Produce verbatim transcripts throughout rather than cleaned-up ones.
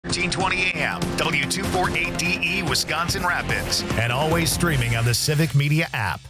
thirteen twenty A M, W two forty-eight D E, Wisconsin Rapids, and always streaming on the Civic Media app.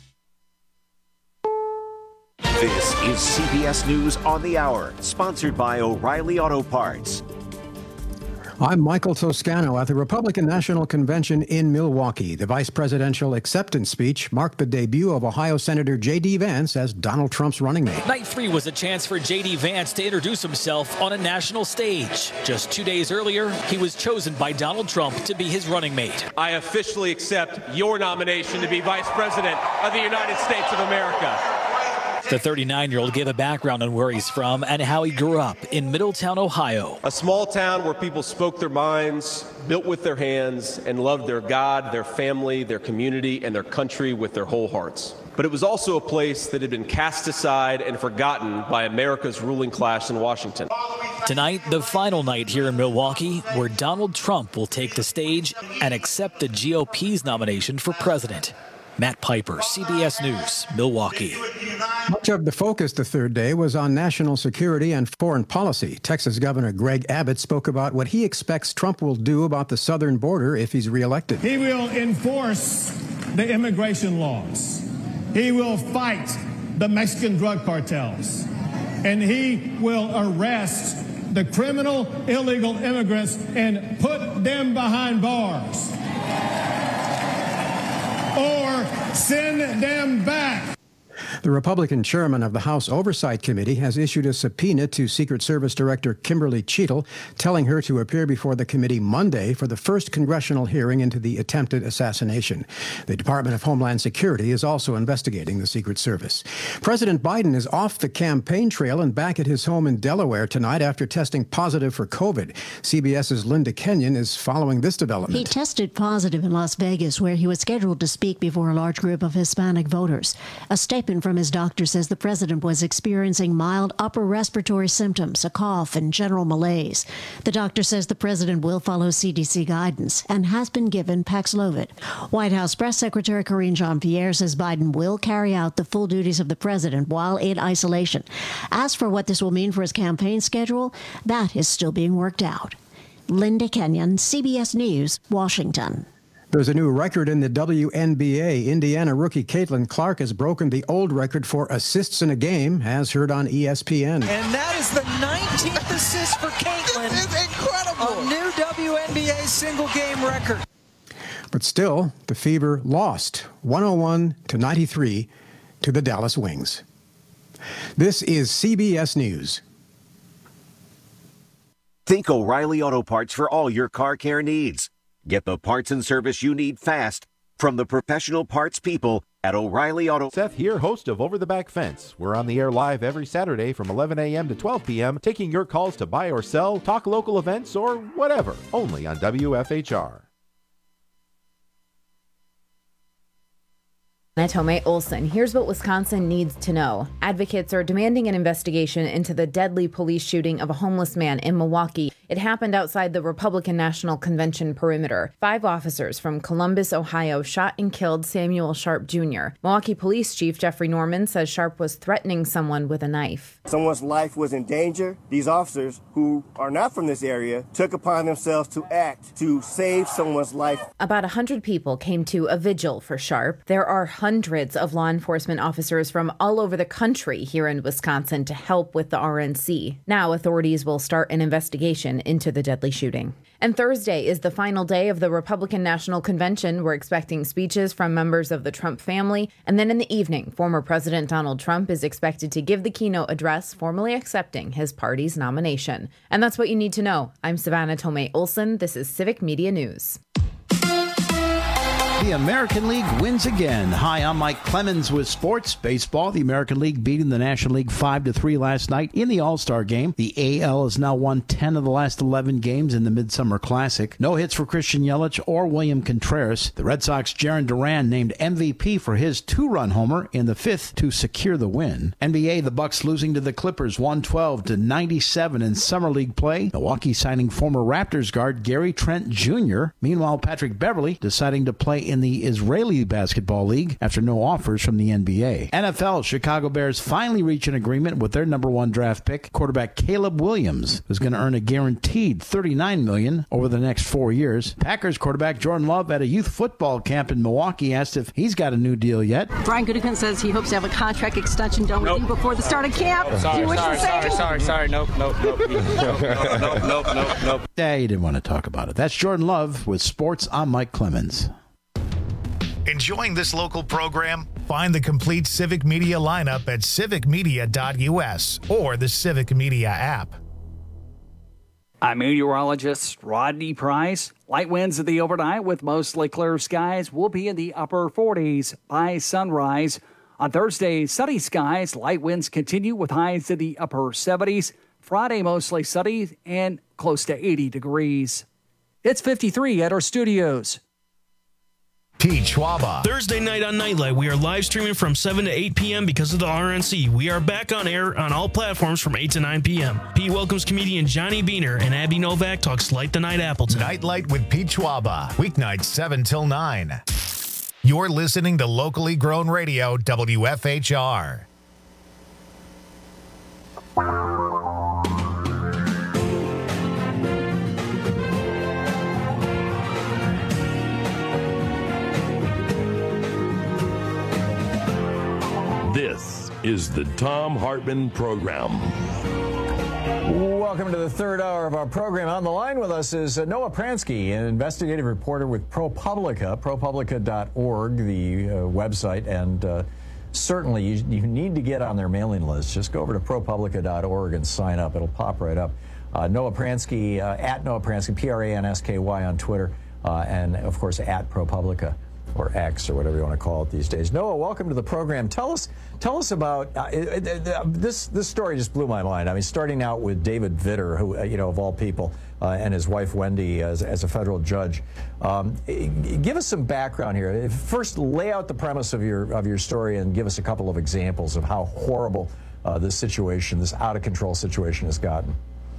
This is C B S News on the Hour, sponsored by O'Reilly Auto Parts. I'm Michael Toscano at the Republican National Convention in Milwaukee. The vice presidential acceptance speech marked the debut of Ohio Senator J D. Vance as Donald Trump's running mate. Night three was a chance for J D. Vance to introduce himself on a national stage. Just two days earlier, he was chosen by Donald Trump to be his running mate. I officially accept your nomination to be Vice President of the United States of America. The thirty-nine-year-old gave a background on where he's from and how he grew up in Middletown, Ohio. A small town where people spoke their minds, built with their hands, and loved their God, their family, their community, and their country with their whole hearts. But it was also a place that had been cast aside and forgotten by America's ruling class in Washington. Tonight, the final night here in Milwaukee, where Donald Trump will take the stage and accept the G O P's nomination for president. Matt Piper, C B S News, Milwaukee. Much of the focus the third day was on national security and foreign policy. Texas Governor Greg Abbott spoke about what he expects Trump will do about the southern border if he's reelected. He will enforce the immigration laws. He will fight the Mexican drug cartels. And he will arrest the criminal illegal immigrants and put them behind bars. Or send them back. The Republican chairman of the House Oversight Committee has issued a subpoena to Secret Service Director Kimberly Cheatle, telling her to appear before the committee Monday for the first congressional hearing into the attempted assassination. The Department of Homeland Security is also investigating the Secret Service. President Biden is off the campaign trail and back at his home in Delaware tonight after testing positive for COVID. CBS's Linda Kenyon is following this development. He tested positive in Las Vegas, where he was scheduled to speak before a large group of Hispanic voters. A statement from his doctor says the president was experiencing mild upper respiratory symptoms, a cough, and general malaise. The doctor says the president will follow C D C guidance and has been given Paxlovid. White House Press Secretary Karine Jean-Pierre says Biden will carry out the full duties of the president while in isolation. As for what this will mean for his campaign schedule, that is still being worked out. Linda Kenyon, C B S News, Washington. There's a new record in the W N B A. Indiana rookie Caitlin Clark has broken the old record for assists in a game, as heard on E S P N. And that is the nineteenth assist for Caitlin. This is incredible. A new W N B A single-game record. But still, the Fever lost one oh one to ninety-three to the Dallas Wings. This is C B S News. Think O'Reilly Auto Parts for all your car care needs. Get the parts and service you need fast from the professional parts people at O'Reilly Auto. Seth here, host of Over the Back Fence. We're on the air live every Saturday from eleven a.m. to twelve p.m., taking your calls to buy or sell, talk local events, or whatever, only on W F H R. Tomei Olson. Here's what Wisconsin needs to know. Advocates are demanding an investigation into the deadly police shooting of a homeless man in Milwaukee. It happened outside the Republican National Convention perimeter. Five officers from Columbus, Ohio, shot and killed Samuel Sharp Junior Milwaukee Police Chief Jeffrey Norman says Sharp was threatening someone with a knife. Someone's life was in danger. These officers, who are not from this area, took upon themselves to act to save someone's life. About one hundred people came to a vigil for Sharp. There are hundreds of law enforcement officers from all over the country here in Wisconsin to help with the R N C. Now authorities will start an investigation into the deadly shooting. And Thursday is the final day of the Republican National Convention. We're expecting speeches from members of the Trump family. And then in the evening, former President Donald Trump is expected to give the keynote address, formally accepting his party's nomination. And that's what you need to know. I'm Savannah Tomei Olson. This is Civic Media News. The American League wins again. Hi, I'm Mike Clemens with sports. Baseball, the American League beating the National League five to three last night in the All-Star game. The A L has now won ten of the last eleven games in the Midsummer Classic. No hits for Christian Yelich or William Contreras. The Red Sox' Jarren Duran named M V P for his two-run homer in the fifth to secure the win. N B A, the Bucks losing to the Clippers one twelve to ninety-seven in Summer League play. Milwaukee signing former Raptors guard Gary Trent Junior Meanwhile, Patrick Beverley deciding to play in the Israeli Basketball League after no offers from the N B A. N F L, Chicago Bears finally reach an agreement with their number one draft pick, quarterback Caleb Williams, who's going to earn a guaranteed thirty-nine million dollars over the next four years. Packers quarterback Jordan Love at a youth football camp in Milwaukee asked if he's got a new deal yet. Brian Gutekunst says he hopes to have a contract extension done nope. with you before the start of camp. Oh, sorry, Do you wish sorry, to say sorry, anything? sorry, sorry, nope, nope, nope, nope, nope, nope, nope, nope. Yeah, you didn't want to talk about it. That's Jordan Love with Sports. I'm Mike Clemens. Enjoying this local program? Find the complete Civic Media lineup at civic media dot u s or the Civic Media app. I'm meteorologist Rodney Price. Light winds in the overnight with mostly clear skies will be in the upper forties by sunrise. On Thursday, sunny skies. Light winds continue with highs in the upper seventies. Friday, mostly sunny and close to eighty degrees. It's fifty-three at our studios. Pete Schwaba. Thursday night on Nightlight, we are live streaming from seven to eight p.m. because of the R N C. We are back on air on all platforms from eight to nine p.m. Pete welcomes comedian Johnny Beaner, and Abby Novak talks Light the Night Appleton. Nightlight with Pete Schwaba. Weeknights seven till nine. You're listening to locally grown radio, W F H R. This is the Thom Hartmann Program. Welcome to the third hour of our program. On the line with us is uh, Noah Pransky, an investigative reporter with ProPublica, ProPublica dot org, the uh, website, and uh, certainly you, you need to get on their mailing list. Just go over to ProPublica dot org and sign up. It'll pop right up. Uh, Noah Pransky, uh, at Noah Pransky, P R A N S K Y on Twitter, uh, and of course at ProPublica, or X, or whatever you want to call it these days. Noah, welcome to the program. Tell us, tell us about uh, it, it, uh, this. This story just blew my mind. I mean, starting out with David Vitter, who uh, you know, of all people, uh, and his wife Wendy as, as a federal judge. Um, give us some background here. First, lay out the premise of your of your story, and give us a couple of examples of how horrible uh, this situation, this out of control situation, has gotten.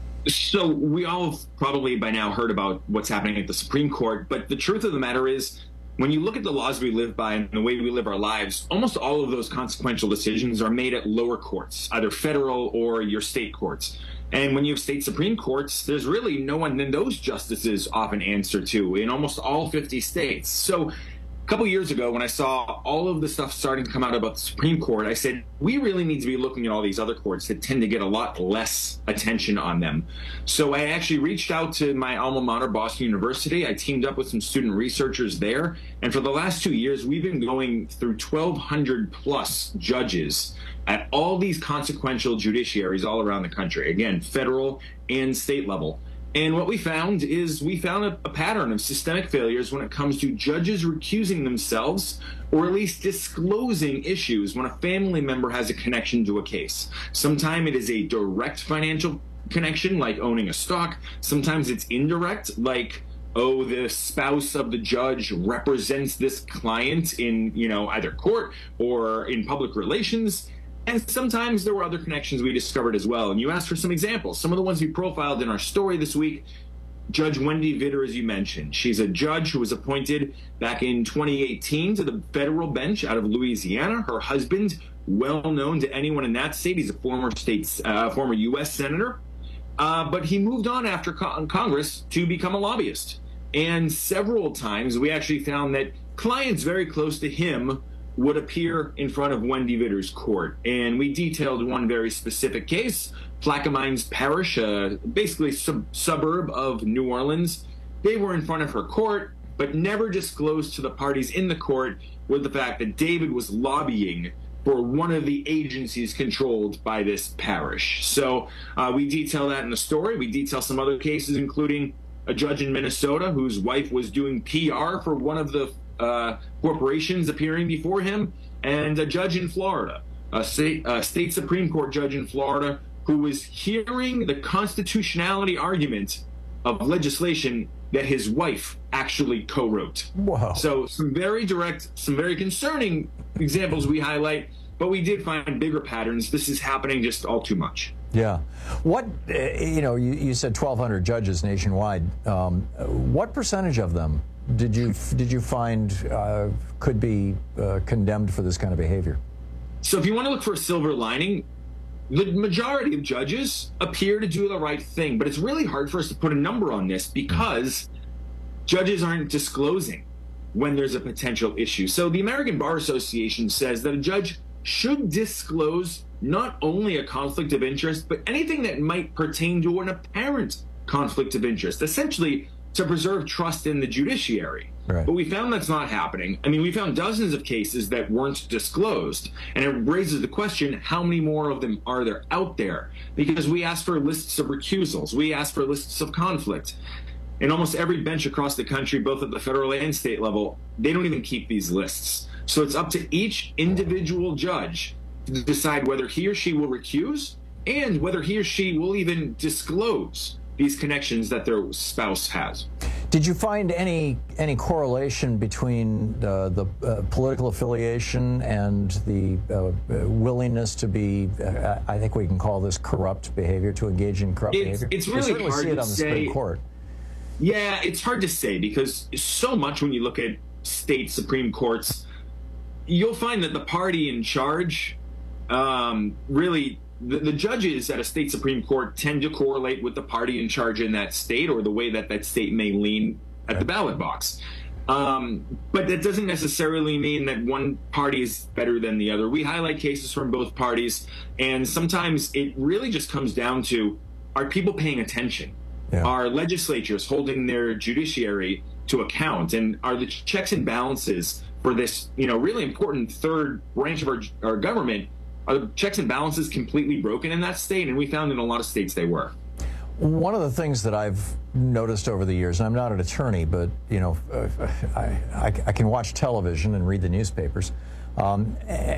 So we all have probably by now heard about what's happening at the Supreme Court, but the truth of the matter is, when you look at the laws we live by and the way we live our lives, almost all of those consequential decisions are made at lower courts, either federal or your state courts. And when you have state Supreme Courts, there's really no one that those justices often answer to in almost all fifty states. So a couple years ago, when I saw all of the stuff starting to come out about the Supreme Court, I said, we really need to be looking at all these other courts that tend to get a lot less attention on them. So I actually reached out to my alma mater, Boston University. I teamed up with some student researchers there. And for the last two years, we've been going through twelve hundred plus judges at all these consequential judiciaries all around the country, again, federal and state level. And what we found is we found a, a pattern of systemic failures when it comes to judges recusing themselves or at least disclosing issues when a family member has a connection to a case. Sometimes it is a direct financial connection, like owning a stock. Sometimes it's indirect, like, oh, the spouse of the judge represents this client in, you know, either court or in public relations. And sometimes there were other connections we discovered as well. And you asked for some examples. Some of the ones we profiled in our story this week. Judge Wendy Vitter, as you mentioned. She's a judge who was appointed back in twenty eighteen to the federal bench out of Louisiana. Her husband, well known to anyone in that state. He's a former state, uh, former U S senator. Uh, but he moved on after co- Congress to become a lobbyist. And several times we actually found that clients very close to him would appear in front of Wendy Vitter's court. And we detailed one very specific case, Plaquemines Parish, uh, basically sub- suburb of New Orleans. They were in front of her court, but never disclosed to the parties in the court with the fact that David was lobbying for one of the agencies controlled by this parish. So uh, we detail that in the story. We detail some other cases, including a judge in Minnesota whose wife was doing P R for one of the Uh, corporations appearing before him, and a judge in Florida, a state, a state Supreme Court judge in Florida, who was hearing the constitutionality argument of legislation that his wife actually co-wrote. Wow. So some very direct, some very concerning examples we highlight, but we did find bigger patterns. This is happening just all too much. Yeah. What, uh, you know, you, you said twelve hundred judges nationwide. Um, what percentage of them did you did you find uh, could be uh, condemned for this kind of behavior? So if you want to look for a silver lining, the majority of judges appear to do the right thing, but it's really hard for us to put a number on this because judges aren't disclosing when there's a potential issue. So the American Bar Association says that a judge should disclose not only a conflict of interest, but anything that might pertain to an apparent conflict of interest, essentially to preserve trust in the judiciary. Right. But we found that's not happening. I mean, we found dozens of cases that weren't disclosed, and it raises the question, how many more of them are there out there? Because we asked for lists of recusals, we asked for lists of conflict. And almost every bench across the country, both at the federal and state level, they don't even keep these lists. So it's up to each individual judge to decide whether he or she will recuse and whether he or she will even disclose these connections that their spouse has. Did you find any any correlation between uh, the uh, political affiliation and the uh, willingness to be, uh, I think we can call this corrupt behavior, to engage in corrupt it's, behavior? It's really certainly hard see it to on the say. Supreme Court. Yeah, it's hard to say because so much when you look at state Supreme Courts, you'll find that the party in charge um, really, the, the judges at a state Supreme Court tend to correlate with the party in charge in that state or the way that that state may lean at the ballot box. Um, but that doesn't necessarily mean that one party is better than the other. We highlight cases from both parties, and sometimes it really just comes down to, are people paying attention? Yeah. Are legislatures holding their judiciary to account? And are the checks and balances for this, you know, really important third branch of our, our government, are the checks and balances completely broken in that state? And we found in a lot of states they were. One of the things that I've noticed over the years, and I'm not an attorney, but, you know, I, I, I can watch television and read the newspapers, um,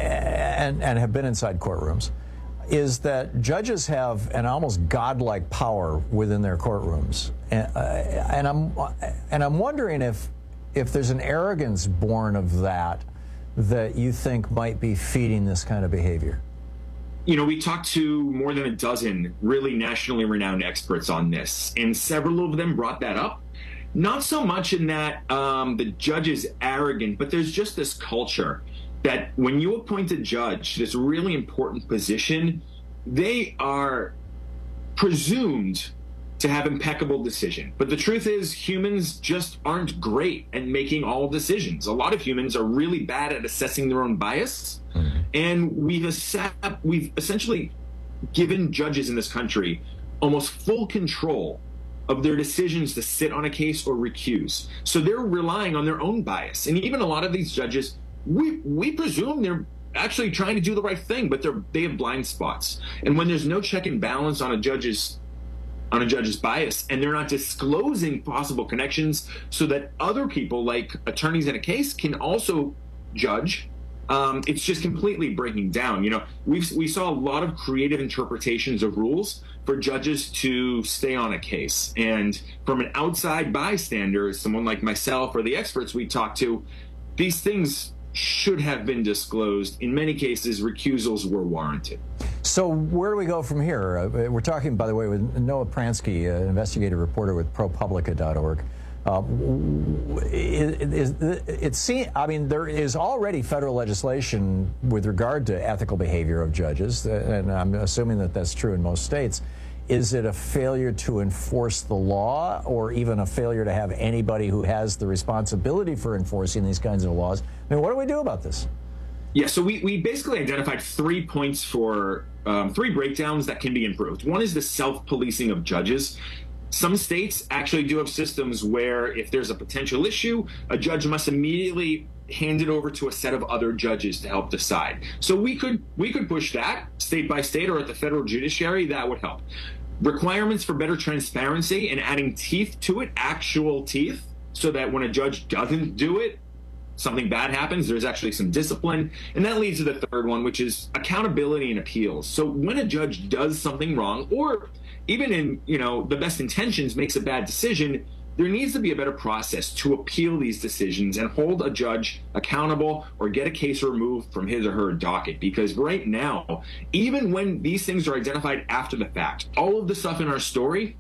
and, and have been inside courtrooms, is that judges have an almost godlike power within their courtrooms, and, uh, and I'm and I'm wondering if if there's an arrogance born of that that you think might be feeding this kind of behavior. You know, we talked to more than a dozen really nationally renowned experts on this, and several of them brought that up. Not so much in that um, the judge is arrogant, but there's just this culture that when you appoint a judge to this really important position, they are presumed to have impeccable decision. But the truth is, humans just aren't great at making all decisions. A lot of humans are really bad at assessing their own bias. Mm-hmm. And we've, accept, we've essentially given judges in this country almost full control of their decisions to sit on a case or recuse. So they're relying on their own bias. And even a lot of these judges, we we presume they're actually trying to do the right thing, but they're they have blind spots. And when there's no check and balance on a judge's on a judge's bias, and they're not disclosing possible connections so that other people, like attorneys in a case, can also judge, um, it's just completely breaking down. You know, we we saw a lot of creative interpretations of rules for judges to stay on a case. And from an outside bystander, someone like myself or the experts we talked to, these things should have been disclosed. In many cases, recusals were warranted. So where do we go from here? Uh, we're talking, by the way, with Noah Pransky, an investigative reporter with ProPublica dot org. Um, is, is, it seems, I mean, there is already federal legislation with regard to ethical behavior of judges, and I'm assuming that that's true in most states. Is it a failure to enforce the law, or even a failure to have anybody who has the responsibility for enforcing these kinds of laws? I mean, what do we do about this? Yeah, so we, we basically identified three points for um, three breakdowns that can be improved. One is the self-policing of judges. Some states actually do have systems where if there's a potential issue, a judge must immediately hand it over to a set of other judges to help decide. So we could we could push that state by state or at the federal judiciary. That would help. Requirements for better transparency and adding teeth to it, actual teeth, so that when a judge doesn't do it, something bad happens, there's actually some discipline. And that leads to the third one, which is accountability and appeals. So when a judge does something wrong, or even in, you know, the best intentions makes a bad decision, there needs to be a better process to appeal these decisions and hold a judge accountable or get a case removed from his or her docket. Because right now, even when these things are identified after the fact, all of the stuff in our story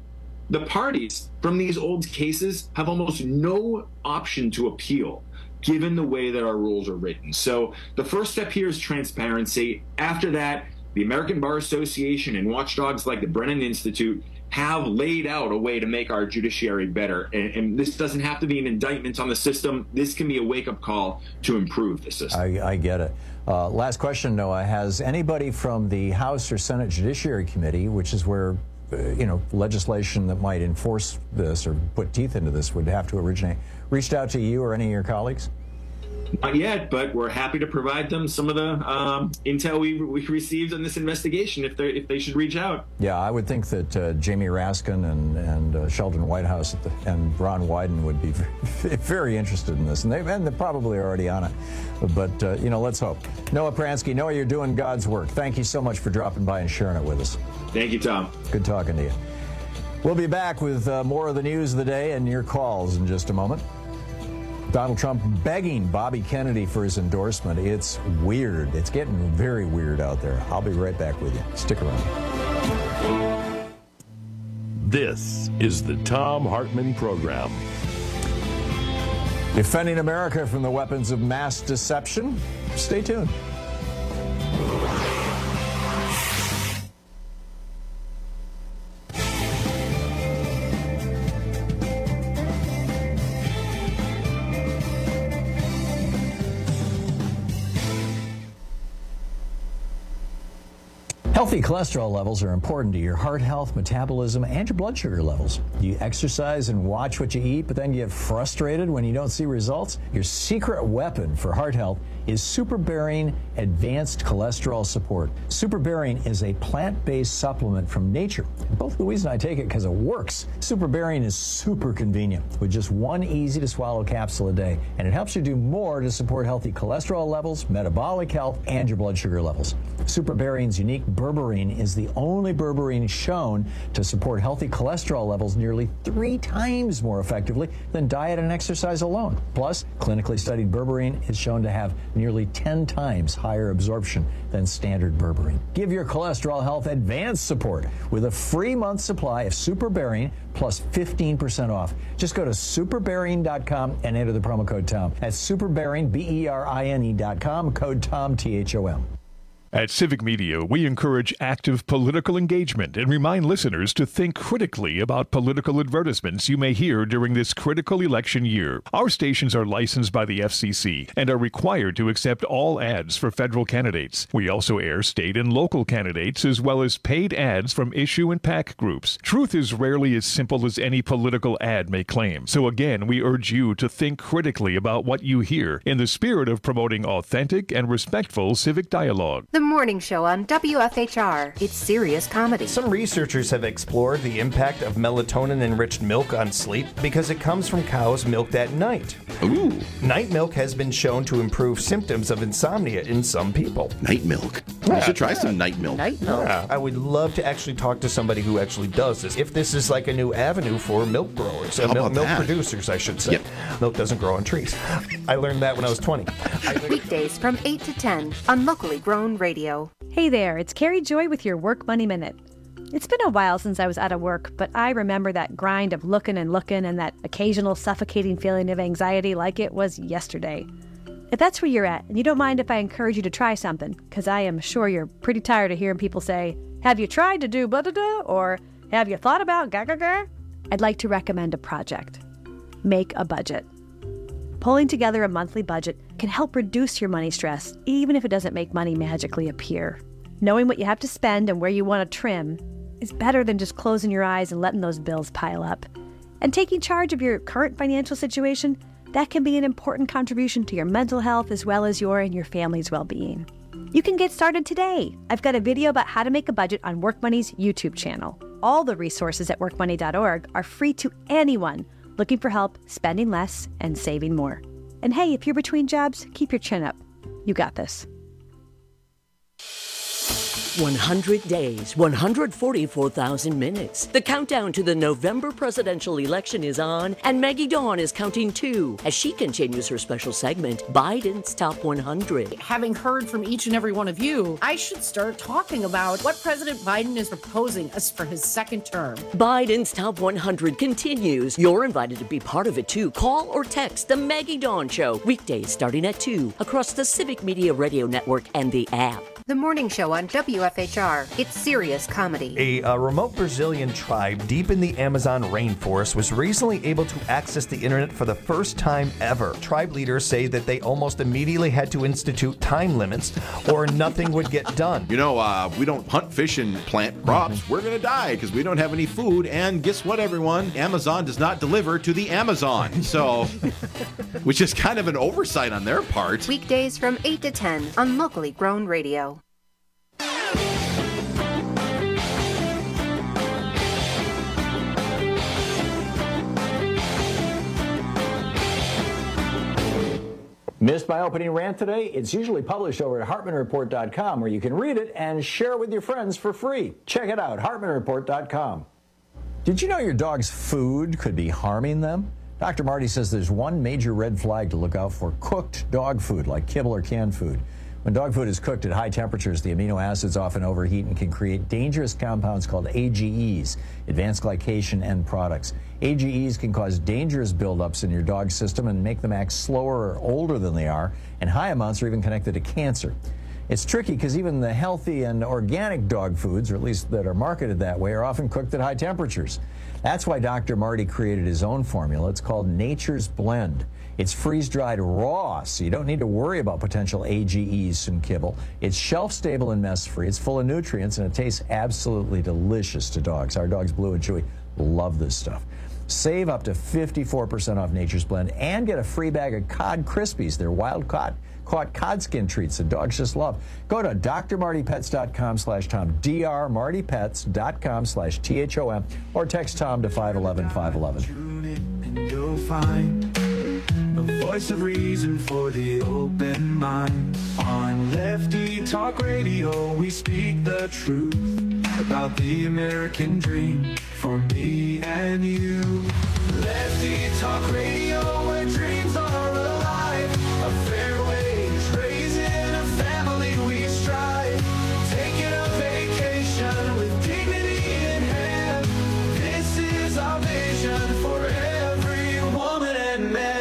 the parties from these old cases have almost no option to appeal, given the way that our rules are written. So the first step here is transparency. After that, the American Bar Association and watchdogs like the Brennan Institute have laid out a way to make our judiciary better. And, and this doesn't have to be an indictment on the system. This can be a wake-up call to improve the system. I, I get it. Uh, last question, Noah. Has anybody from the House or Senate Judiciary Committee, which is where uh, you know legislation that might enforce this or put teeth into this would have to originate, reached out to you or any of your colleagues? Not yet, but we're happy to provide them some of the um, intel we we received on this investigation if they if they should reach out. Yeah, I would think that uh, Jamie Raskin and and uh, Sheldon Whitehouse at the, and Ron Wyden would be very, very interested in this, and they and they're probably already on it. But uh, you know, let's hope. Noah Pransky, Noah, you're doing God's work. Thank you so much for dropping by and sharing it with us. Thank you, Tom. Good talking to you. We'll be back with uh, more of the news of the day and your calls in just a moment. Donald Trump begging Bobby Kennedy for his endorsement. It's weird. It's getting very weird out there. I'll be right back with you. Stick around. This is the Thom Hartmann Program. Defending America from the weapons of mass deception. Stay tuned. Healthy cholesterol levels are important to your heart health, metabolism, and your blood sugar levels. You exercise and watch what you eat, but then get frustrated when you don't see results? Your secret weapon for heart health is SuperBarian Advanced Cholesterol Support. SuperBarian is a plant-based supplement from nature. Both Louise and I take it because it works. SuperBarian is super convenient with just one easy-to-swallow capsule a day, and it helps you do more to support healthy cholesterol levels, metabolic health, and your blood sugar levels. SuperBarian's unique berberine is the only berberine shown to support healthy cholesterol levels nearly three times more effectively than diet and exercise alone. Plus, clinically studied berberine is shown to have nearly ten times higher absorption than standard berberine. Give your cholesterol health advanced support with a free month supply of SuperBarian plus fifteen percent off. Just go to superbarian dot com and enter the promo code TOM. That's superbarian, B E R I N E dot com, code TOM, T H O M. At Civic Media, we encourage active political engagement and remind listeners to think critically about political advertisements you may hear during this critical election year. Our stations are licensed by the F C C and are required to accept all ads for federal candidates. We also air state and local candidates as well as paid ads from issue and PAC groups. Truth is rarely as simple as any political ad may claim. So again, we urge you to think critically about what you hear in the spirit of promoting authentic and respectful civic dialogue. The morning show on W F H R. It's serious comedy. Some researchers have explored the impact of melatonin-enriched milk on sleep because it comes from cows milked at night. Ooh. Night milk has been shown to improve symptoms of insomnia in some people. Night milk. Yeah, I should try yeah. some night milk. Night milk. Yeah, I would love to actually talk to somebody who actually does this. If this is like a new avenue for milk growers, uh, How milk, about milk that? producers, I should say. Yep. Milk doesn't grow on trees. I learned that when I was twenty. Weekdays from eight to ten on Locally Grown Radio. Hey there, it's Carrie Joy with your Work Money Minute. It's been a while since I was out of work, but I remember that grind of looking and looking and that occasional suffocating feeling of anxiety like it was yesterday. If that's where you're at, and you don't mind if I encourage you to try something, because I am sure you're pretty tired of hearing people say, have you tried to do blah-da-da, or have you thought about ga-ga-ga? I'd like to recommend a project. Make a budget. Pulling together a monthly budget can help reduce your money stress, even if it doesn't make money magically appear. Knowing what you have to spend and where you want to trim is better than just closing your eyes and letting those bills pile up. And taking charge of your current financial situation, that can be an important contribution to your mental health as well as your and your family's well-being. You can get started today. I've got a video about how to make a budget on WorkMoney's YouTube channel. All the resources at work money dot org are free to anyone looking for help spending less and saving more. And hey, if you're between jobs, keep your chin up. You got this. one hundred days, one hundred forty-four thousand minutes. The countdown to the November presidential election is on, and Maggie Dawn is counting too as she continues her special segment, Biden's Top one hundred. Having heard from each and every one of you, I should start talking about what President Biden is proposing us for his second term. Biden's Top one hundred continues. You're invited to be part of it too. Call or text The Maggie Dawn Show, weekdays starting at two, across the Civic Media Radio Network and the app. The morning show on W F H R. It's serious comedy. A uh, remote Brazilian tribe deep in the Amazon rainforest was recently able to access the internet for the first time ever. Tribe leaders say that they almost immediately had to institute time limits or nothing would get done. You know, uh, we don't hunt, fish, and plant crops. Mm-hmm. We're going to die because we don't have any food. And guess what, everyone? Amazon does not deliver to the Amazon. So, which is kind of an oversight on their part. Weekdays from eight to ten on locally grown radio. Missed my opening rant today? It's usually published over at Hartman Report dot com, where you can read it and share it with your friends for free. Check it out, Hartman Report dot com. Did you know your dog's food could be harming them? Doctor Marty says there's one major red flag to look out for: cooked dog food, like kibble or canned food. When dog food is cooked at high temperatures, the amino acids often overheat and can create dangerous compounds called A G Es, advanced glycation end products. A G Es can cause dangerous buildups in your dog's system and make them act slower or older than they are, and high amounts are even connected to cancer. It's tricky because even the healthy and organic dog foods, or at least that are marketed that way, are often cooked at high temperatures. That's why Doctor Marty created his own formula. It's called Nature's Blend. It's freeze-dried raw, so you don't need to worry about potential A G Es in kibble. It's shelf-stable and mess-free. It's full of nutrients, and it tastes absolutely delicious to dogs. Our dogs, Blue and Chewy, love this stuff. Save up to fifty-four percent off Nature's Blend and get a free bag of Cod Krispies. They're wild caught, caught cod skin treats that dogs just love. Go to D R Marty Pets dot com slash Tom, D R Marty Pets dot com slash T H O M, or text Tom to five one one, five one one. And you'll find the voice of reason for the open mind. On Lefty Talk Radio, we speak the truth about the American dream for me and you. Lefty Talk Radio, where dreams are alive. A fair wage, raising a family we strive. Taking a vacation with dignity in hand. This is our vision for every woman and man.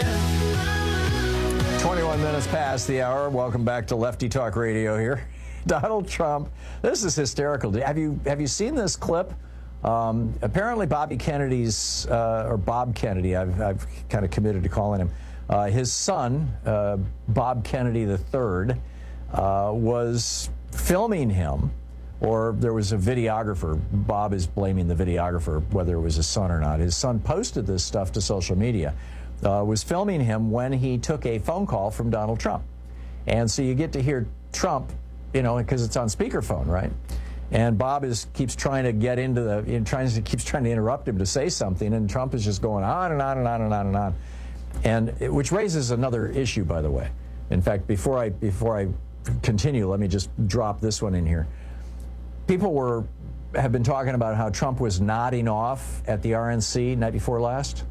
twenty-one minutes past the hour. Welcome back to Lefty Talk Radio here. Donald Trump. This is hysterical. Have you have you seen this clip? Um, apparently, Bobby Kennedy's uh, or Bob Kennedy. I've, I've kind of committed to calling him. Uh, his son, uh, Bob Kennedy the third, uh, was filming him, or there was a videographer. Bob is blaming the videographer, whether it was his son or not. His son posted this stuff to social media. Uh, was filming him when he took a phone call from Donald Trump, and so you get to hear Trump, you know, because it's on speakerphone, right? And Bob is keeps trying to get into the, you know, trying to keeps trying to interrupt him to say something, and Trump is just going on and on and on and on and on, and it, which raises another issue, by the way. In fact, before I before I continue, let me just drop this one in here. People were have been talking about how Trump was nodding off at the R N C night before last,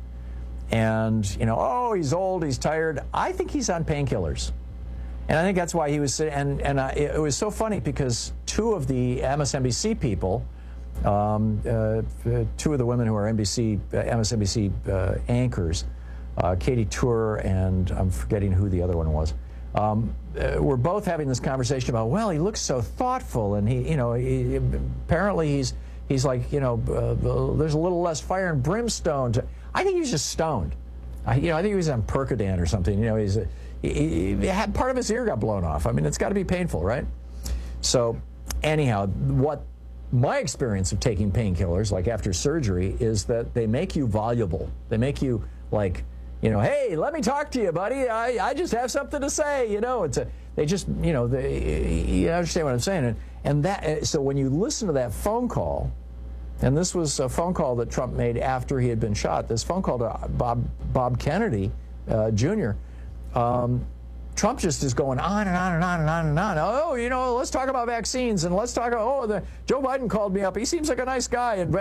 and you know, oh, he's old, he's tired. I think he's on painkillers. And I think that's why he was sitting, and, and uh, it, it was so funny because two of the M S N B C people, um, uh, two of the women who are N B C, uh, M S N B C uh, anchors, uh, Katie Tour and I'm forgetting who the other one was, um, uh, were both having this conversation about, well, he looks so thoughtful, and he, you know, he, apparently he's he's like, you know, uh, there's a little less fire and brimstone. To, I think he was just stoned. I, you know, I think he was on Percodan or something. You know, he's. A, He, he had part of his ear got blown off. I mean, it's got to be painful, right? So, anyhow, what my experience of taking painkillers, like after surgery, is that they make you voluble. They make you like, you know, hey, let me talk to you, buddy. I, I just have something to say. You know, it's a they just, you know, they, you understand what I'm saying? And, and that so when you listen to that phone call, and this was a phone call that Trump made after he had been shot. This phone call to Bob Bob Kennedy uh, Junior Um, Trump just is going on and on and on and on and on. Oh, you know, let's talk about vaccines and let's talk about, oh, the, Joe Biden called me up. He seems like a nice guy. And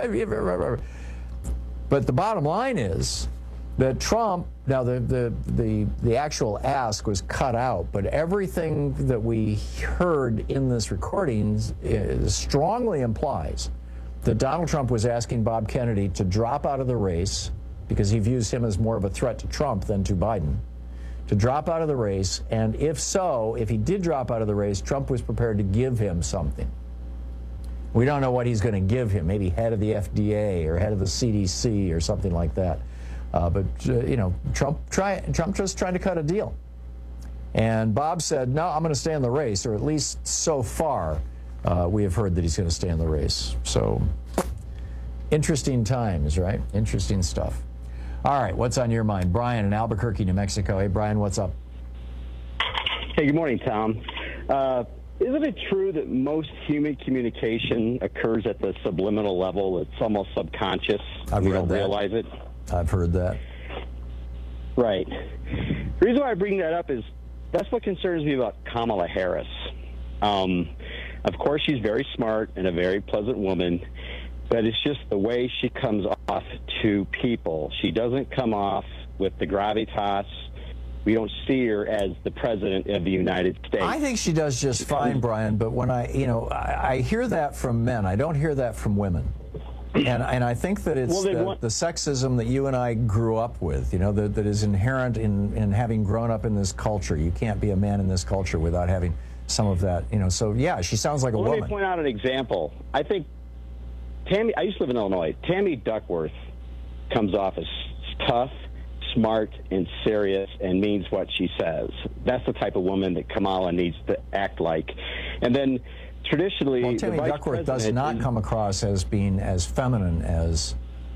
But the bottom line is that Trump, now the, the, the, the actual ask was cut out, but everything that we heard in this recording is, strongly implies that Donald Trump was asking Bob Kennedy to drop out of the race because he views him as more of a threat to Trump than to Biden, to drop out of the race. And if so, if he did drop out of the race, Trump was prepared to give him something. We don't know what he's going to give him, maybe head of the F D A or head of the C D C or something like that. Uh, but, uh, you know, Trump, try, Trump just tried to cut a deal. And Bob said, no, I'm going to stay in the race, or at least so far uh, we have heard that he's going to stay in the race. So interesting times, right? Interesting stuff. All right, what's on your mind? Brian in Albuquerque, New Mexico. Hey, Brian, what's up? Hey, good morning, Tom. Uh, isn't it true that most human communication occurs at the subliminal level? It's almost subconscious. I've we read don't that. realize it. I've heard that. Right. The reason why I bring that up is that's what concerns me about Kamala Harris. Um, of course, she's very smart and a very pleasant woman, but it's just the way she comes off to people. She doesn't come off with the gravitas. We don't see her as the president of the United States. I think she does just fine, Brian, but when I, you know, I, I hear that from men. I don't hear that from women. And and I think that it's well, the, want- the sexism that you and I grew up with, you know, that, that is inherent in, in having grown up in this culture. You can't be a man in this culture without having some of that, you know. So, yeah, she sounds like a well, woman. Let me point out an example. I think Tammy, I used to live in Illinois. Tammy Duckworth comes off as tough, smart, and serious, and means what she says. That's the type of woman that Kamala needs to act like. And then traditionally, well, Tammy the vice Duckworth does not is, come across as being as feminine as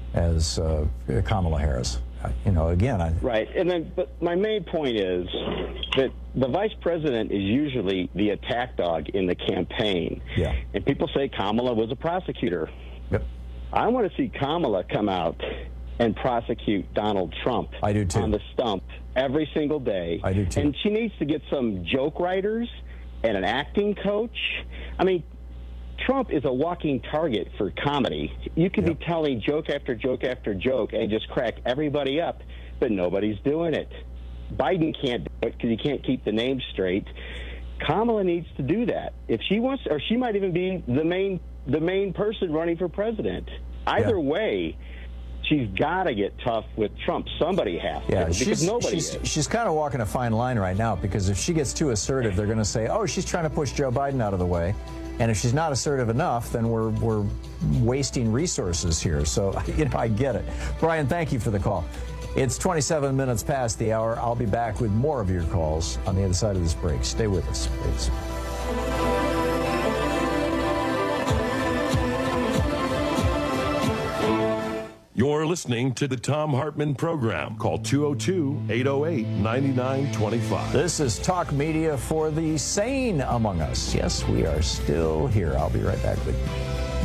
as uh, Kamala Harris. You know, again, I, right. And then, but my main point is that the vice president is usually the attack dog in the campaign. Yeah. And people say Kamala was a prosecutor. Yep. I want to see Kamala come out and prosecute Donald Trump I do too. on the stump every single day. I do too. And she needs to get some joke writers and an acting coach. I mean, Trump is a walking target for comedy. You could yep. be telling joke after joke after joke and just crack everybody up, but nobody's doing it. Biden can't do it because he can't keep the name straight. Kamala needs to do that. If she wants, or she might even be the main the main person running for president. Either yeah. way, she's got to get tough with Trump. Somebody has yeah, to, because she's, nobody she's, is. She's kind of walking a fine line right now, because if she gets too assertive, they're going to say, oh, she's trying to push Joe Biden out of the way. And if she's not assertive enough, then we're we're wasting resources here. So, you know, I get it. Brian, thank you for the call. It's twenty-seven minutes past the hour. I'll be back with more of your calls on the other side of this break. Stay with us, please. You're listening to the Thom Hartmann Program. Call two oh two, eight oh eight, nine nine two five. This is Talk Media for the sane among us. Yes, we are still here. I'll be right back with you.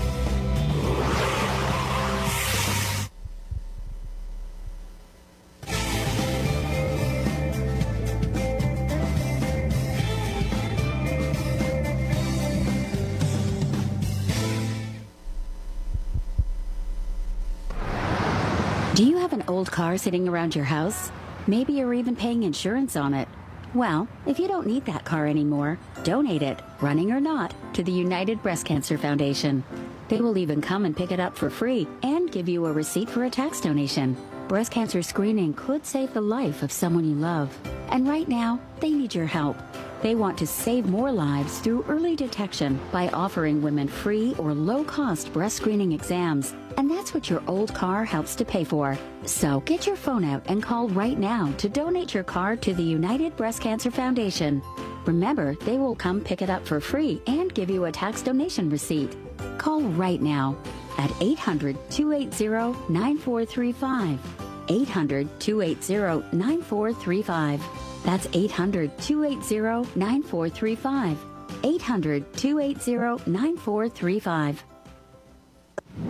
Do you have an old car sitting around your house? Maybe you're even paying insurance on it. Well, if you don't need that car anymore, donate it, running or not, to the United Breast Cancer Foundation. They will even come and pick it up for free and give you a receipt for a tax donation. Breast cancer screening could save the life of someone you love. And right now, they need your help. They want to save more lives through early detection by offering women free or low-cost breast screening exams. And that's what your old car helps to pay for. So get your phone out and call right now to donate your car to the United Breast Cancer Foundation. Remember, they will come pick it up for free and give you a tax donation receipt. Call right now at eight hundred, two eight zero, nine four three five. eight hundred, two eight zero, nine four three five. That's eight hundred, two eight zero, nine four three five. eight hundred, two eight zero, nine four three five.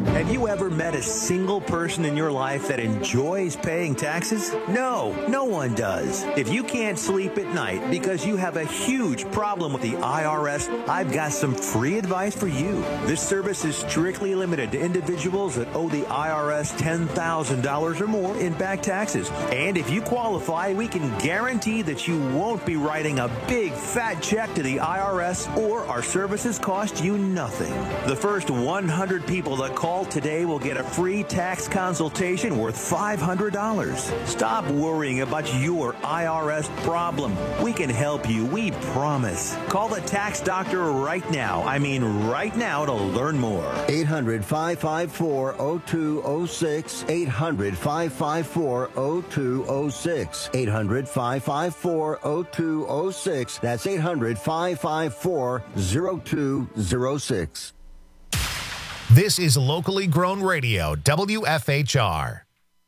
Have you ever met a single person in your life that enjoys paying taxes? No, no one does. If you can't sleep at night because you have a huge problem with the I R S, I've got some free advice for you. This service is strictly limited to individuals that owe the I R S ten thousand dollars or more in back taxes. And if you qualify, we can guarantee that you won't be writing a big fat check to the I R S, or our services cost you nothing. The first one hundred people that call today will get a free tax consultation worth five hundred dollars. Stop worrying about your I R S problem. We can help you, we promise. Call the tax doctor right now. I mean right now to learn more. eight hundred, five five four, oh two oh six. eight hundred, five five four, oh two oh six. eight hundred, five five four, oh two oh six. That's eight hundred, five five four, oh two oh six. This is locally grown radio, W F H R.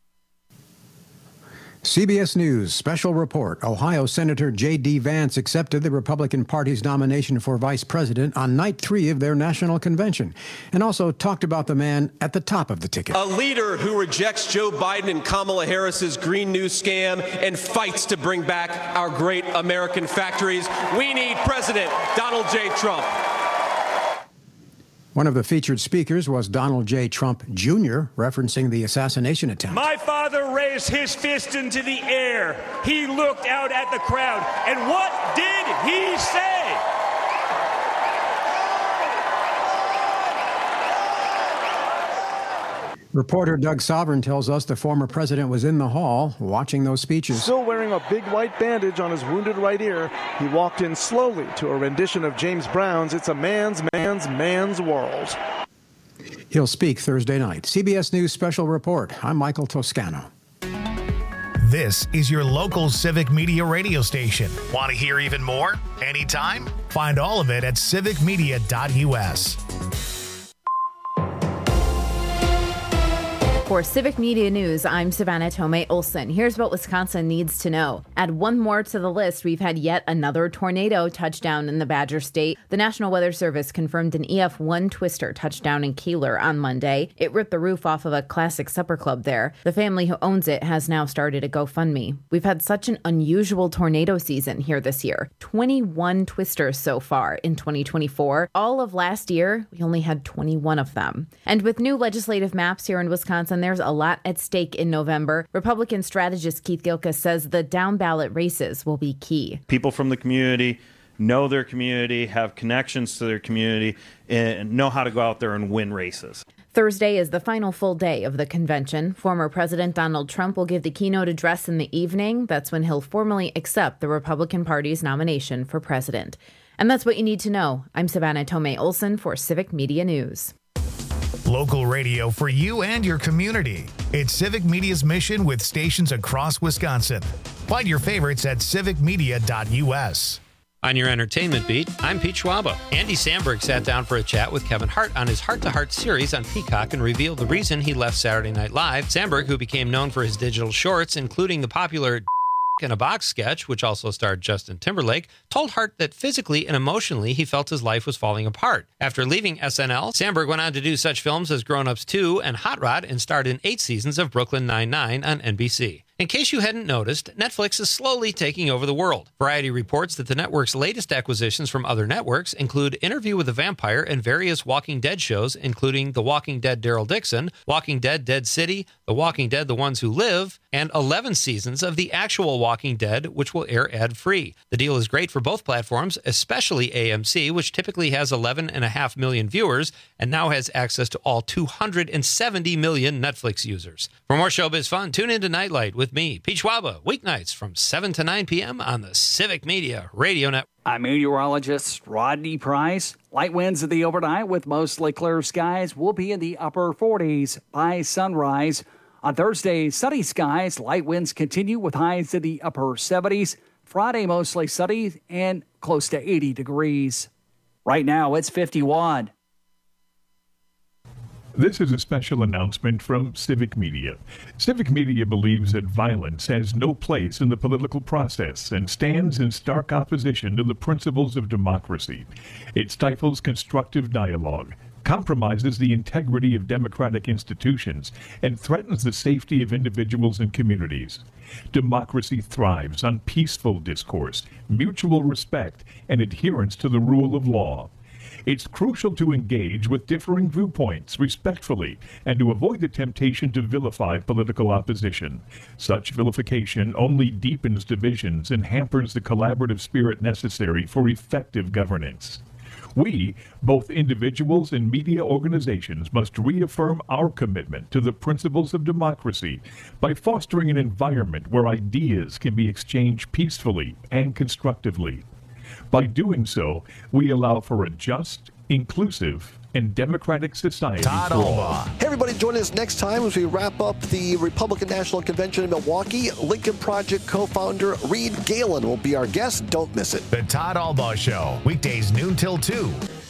C B S News special report. Ohio Senator J D. Vance accepted the Republican Party's nomination for vice president on night three of their national convention, and also talked about the man at the top of the ticket. A leader who rejects Joe Biden and Kamala Harris's Green New scam and fights to bring back our great American factories. We need President Donald J. Trump. One of the featured speakers was Donald J. Trump Junior, referencing the assassination attempt. My father raised his fist into the air. He looked out at the crowd. And what did he say? Reporter Doug Sovereign tells us the former president was in the hall watching those speeches. Still wearing a big white bandage on his wounded right ear, he walked in slowly to a rendition of James Brown's It's a Man's, Man's, Man's World. He'll speak Thursday night. C B S News Special Report. I'm Michael Toscano. This is your local Civic Media radio station. Want to hear even more? Anytime? Find all of it at civic media dot U S. For Civic Media News, I'm Savannah Tomei Olson. Here's what Wisconsin needs to know. Add one more to the list. We've had yet another tornado touchdown in the Badger State. The National Weather Service confirmed an E F one twister touchdown in Keeler on Monday. It ripped the roof off of a classic supper club there. The family who owns it has now started a GoFundMe. We've had such an unusual tornado season here this year. twenty-one twisters so far in twenty twenty-four. All of last year, we only had twenty-one of them. And with new legislative maps here in Wisconsin, there's a lot at stake in November. Republican strategist Keith Gilka says the down-ballot races will be key. People from the community know their community, have connections to their community, and know how to go out there and win races. Thursday is the final full day of the convention. Former President Donald Trump will give the keynote address in the evening. That's when he'll formally accept the Republican Party's nomination for president. And that's what you need to know. I'm Savannah Tomei Olson for Civic Media News. Local radio for you and your community. It's Civic Media's mission with stations across Wisconsin. Find your favorites at civic media dot U S. On your entertainment beat, I'm Pete Schwaba. Andy Samberg sat down for a chat with Kevin Hart on his Heart to Heart series on Peacock and revealed the reason he left Saturday Night Live. Samberg, who became known for his digital shorts, including the popular in a Box sketch, which also starred Justin Timberlake, told Hart that physically and emotionally he felt his life was falling apart. After leaving S N L, Samberg went on to do such films as Grown Ups two and Hot Rod and starred in eight seasons of Brooklyn Nine-Nine on N B C. In case you hadn't noticed, Netflix is slowly taking over the world. Variety reports that the network's latest acquisitions from other networks include Interview with the Vampire and various Walking Dead shows, including The Walking Dead Daryl Dixon, Walking Dead Dead City, The Walking Dead The Ones Who Live, and eleven seasons of the actual Walking Dead, which will air ad-free. The deal is great for both platforms, especially A M C, which typically has eleven point five million viewers and now has access to all two hundred seventy million Netflix users. For more showbiz fun, tune into Nightlight with me, Pete Schwaba, weeknights from seven to nine p.m. on the Civic Media Radio Network. I'm meteorologist Rodney Price. Light winds at the overnight with mostly clear skies will be in the upper forties by sunrise. On Thursday, sunny skies. Light winds continue with highs in the upper seventies. Friday, mostly sunny and close to eighty degrees. Right now, it's fifty-one. This is a special announcement from Civic Media. Civic Media believes that violence has no place in the political process and stands in stark opposition to the principles of democracy. It stifles constructive dialogue, compromises the integrity of democratic institutions, and threatens the safety of individuals and communities. Democracy thrives on peaceful discourse, mutual respect, and adherence to the rule of law. It's crucial to engage with differing viewpoints respectfully and to avoid the temptation to vilify political opposition. Such vilification only deepens divisions and hampers the collaborative spirit necessary for effective governance. We, both individuals and media organizations, must reaffirm our commitment to the principles of democracy by fostering an environment where ideas can be exchanged peacefully and constructively. By doing so, we allow for a just, inclusive, and democratic society Todd for all. Alba. Hey, everybody, join us next time as we wrap up the Republican National Convention in Milwaukee. Lincoln Project co-founder Reed Galen will be our guest. Don't miss it. The Todd Alba Show, weekdays noon till two.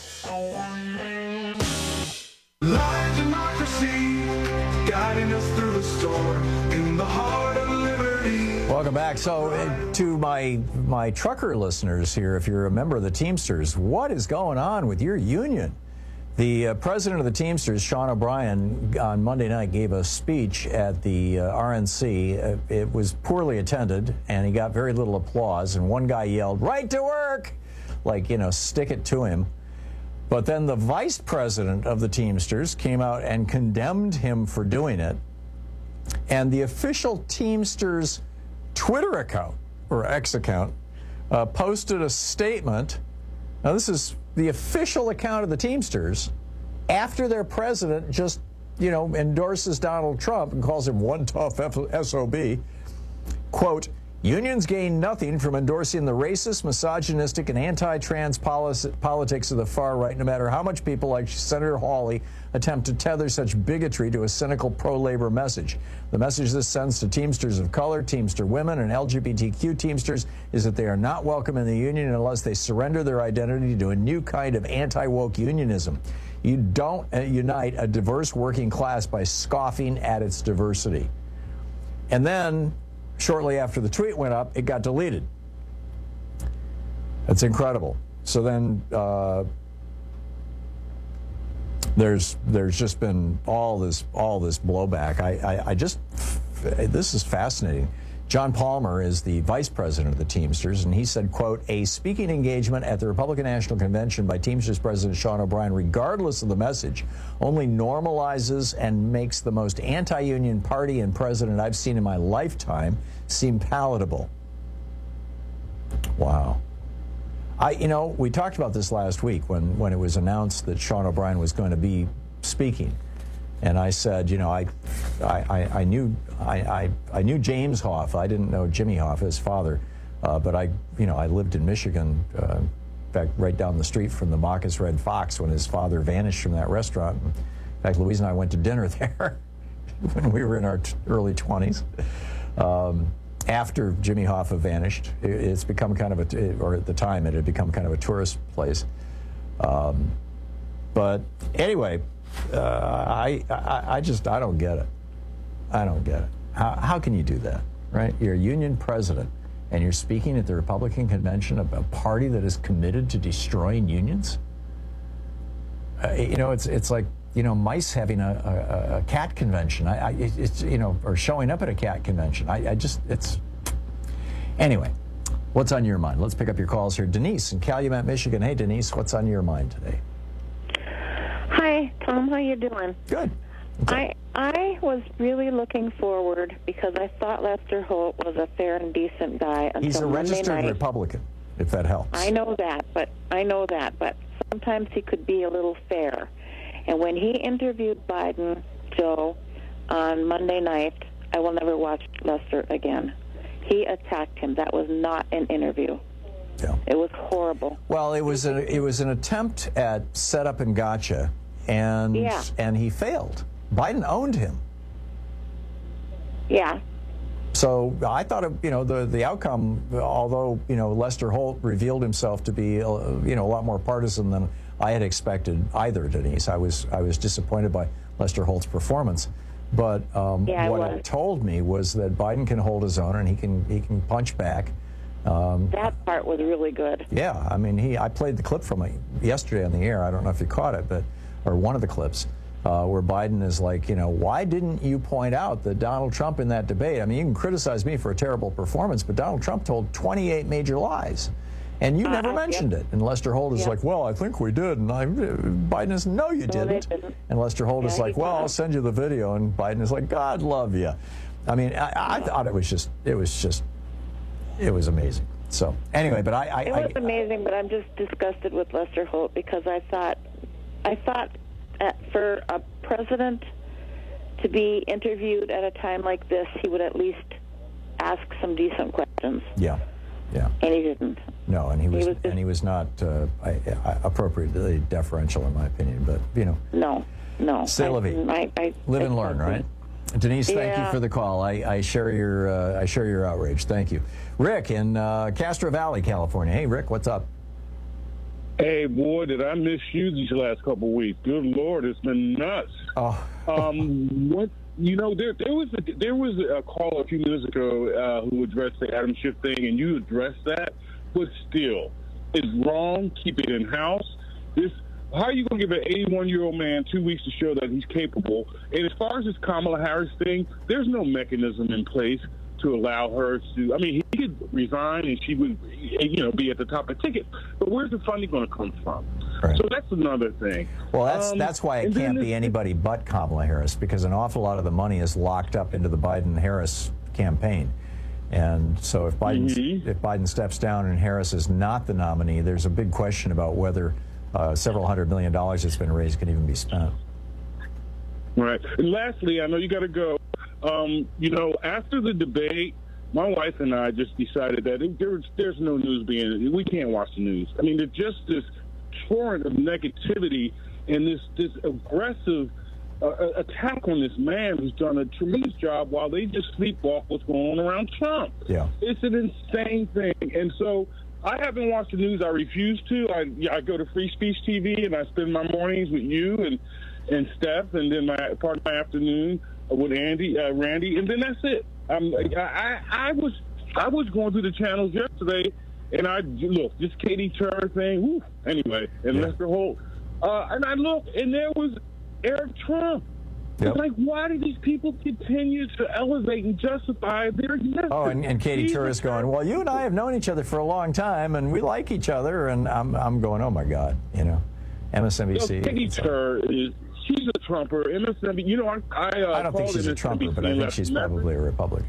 Live democracy, guiding us through the storm in the heart of liberty. Welcome back. So, uh, to my my trucker listeners here, if you're a member of the Teamsters, what is going on with your union? The uh, president of the Teamsters, Sean O'Brien, on Monday night gave a speech at the uh, R N C. Uh, it was poorly attended, and he got very little applause. And one guy yelled, "Right to work!" Like, you know, stick it to him. But then the vice president of the Teamsters came out and condemned him for doing it. And the official Teamsters Twitter account, or X account, uh, posted a statement. Now, this is the official account of the Teamsters after their president just, you know, endorses Donald Trump and calls him one tough S O B. Quote, "Unions gain nothing from endorsing the racist, misogynistic, and anti-trans policy, politics of the far right, no matter how much people like Senator Hawley attempt to tether such bigotry to a cynical pro-labor message. The message this sends to Teamsters of color, Teamster women, and L G B T Q Teamsters is that they are not welcome in the union unless they surrender their identity to a new kind of anti-woke unionism. You don't uh, unite a diverse working class by scoffing at its diversity." And then, shortly after the tweet went up, it got deleted. That's incredible. So then uh, there's there's just been all this all this blowback. I, I, I just this is fascinating. John Palmer is the vice president of the Teamsters, and he said, quote, "A speaking engagement at the Republican National Convention by Teamsters President Sean O'Brien, regardless of the message, only normalizes and makes the most anti-union party and president I've seen in my lifetime seem palatable." Wow. I, you know, we talked about this last week when, when it was announced that Sean O'Brien was going to be speaking. And I said, you know, I, I, I knew, I, I, I knew James Hoff. I didn't know Jimmy Hoff, his father, uh, but I, you know, I lived in Michigan, uh, in fact, right down the street from the Marcus Red Fox when his father vanished from that restaurant. In fact, Louise and I went to dinner there when we were in our t- early twenties. Um, after Jimmy Hoffa vanished, it, it's become kind of a, or at the time, it had become kind of a tourist place. Um, but anyway. Uh, I, I I just, I don't get it. I don't get it. How, how can you do that, right? You're a union president, and you're speaking at the Republican convention of a party that is committed to destroying unions? Uh, you know, it's it's like, you know, mice having a, a, a cat convention. I, I it's, you know, or showing up at a cat convention. I, I just, it's... Anyway, what's on your mind? Let's pick up your calls here. Denise in Calumet, Michigan. Hey, Denise, what's on your mind today? Hi, Tom. How you doing? Good. I I was really looking forward because I thought Lester Holt was a fair and decent guy until He's a Monday registered night. Republican, if that helps. I know that, but I know that, but sometimes he could be a little fair. And when he interviewed Biden, Joe, on Monday night, I will never watch Lester again. He attacked him. That was not an interview. Yeah. It was horrible. Well, it was a, it was an attempt at setup and gotcha, and Yeah. and he failed. Biden owned him. Yeah. So I thought, you know, the the outcome, although, you know, Lester Holt revealed himself to be, uh, you know, a lot more partisan than I had expected either, Denise. I was I was disappointed by Lester Holt's performance. But um, Yeah, I what was. it told me was that Biden can hold his own and he can he can punch back. Um, That part was really good. Yeah, I mean, he. I played the clip from it yesterday on the air. I don't know if you caught it, but or one of the clips, uh, where Biden is like, you know, why didn't you point out that Donald Trump in that debate? I mean, you can criticize me for a terrible performance, but Donald Trump told twenty-eight major lies. And you never uh, mentioned yep. it. And Lester Holt is yep. like, well, I think we did. And I, Biden is, no, you no, didn't. didn't. And Lester Holt yeah, is like, well, I'll send you the video. And Biden is like, God love you. I mean, I, I thought it was just, it was just, it was amazing. So anyway, but I, I it was I, amazing. But I'm just disgusted with Lester Holt because I thought, I thought at, for a president to be interviewed at a time like this, he would at least ask some decent questions. Yeah. Yeah. And he didn't. No, and he was, he was just, and he was not uh, I, I, appropriately deferential, in my opinion. But you know, no, no. C'est la vie. I, I, Live and learn, right? Denise, yeah. thank you for the call. I, I share your uh, I share your outrage. Thank you, Rick in uh, Castro Valley, California. Hey, Rick, what's up? Hey, boy, did I miss you these last couple of weeks? Good Lord, it's been nuts. Oh, um, what? You know, there there was a, there was a call a few minutes ago uh, who addressed the Adam Schiff thing, and you addressed that. But still, it's wrong. Keep it in house. This how are you going to give an eighty-one-year-old man two weeks to show that he's capable? And as far as this Kamala Harris thing, there's no mechanism in place to allow her to. I mean, he could resign and she would, you know, be at the top of the ticket. But where's the funding going to come from? Right. So that's another thing. Well, that's um, that's why it can't be anybody but Kamala Harris, because an awful lot of the money is locked up into the Biden-Harris campaign. And so if Biden mm-hmm. if Biden steps down and Harris is not the nominee, there's a big question about whether uh, several hundred million dollars that's been raised can even be spent. Right. And lastly, I know you got to go. Um, you know, after the debate, my wife and I just decided that it, there's there's no news being. We can't watch the news. I mean, there's just this torrent of negativity and this this aggressive uh, attack on this man who's done a tremendous job while they just sleepwalk what's going on around Trump. Yeah, it's an insane thing. And so I haven't watched the news. I refuse to. I I go to Free Speech T V and I spend my mornings with you and and Steph, and then my part of my afternoon with Andy, uh, Randy, and then that's it. Um, I, I, I was I was going through the channels yesterday, and I look this Katie Turner thing. Whew, anyway, and yeah. Lester Holt, uh, and I looked, and there was Eric Trump. Yep. It's like, why do these people continue to elevate and justify their existence? Oh, and, and Katie Turner is going, well, you and I have known each other for a long time, and we like each other, and I'm I'm going, oh my God, you know, M S N B C. You know, Katie Turner is. She's a Trumper. M S N B C, you know, I I, uh, I don't think she's a Trumper, but I think she's probably a Republican.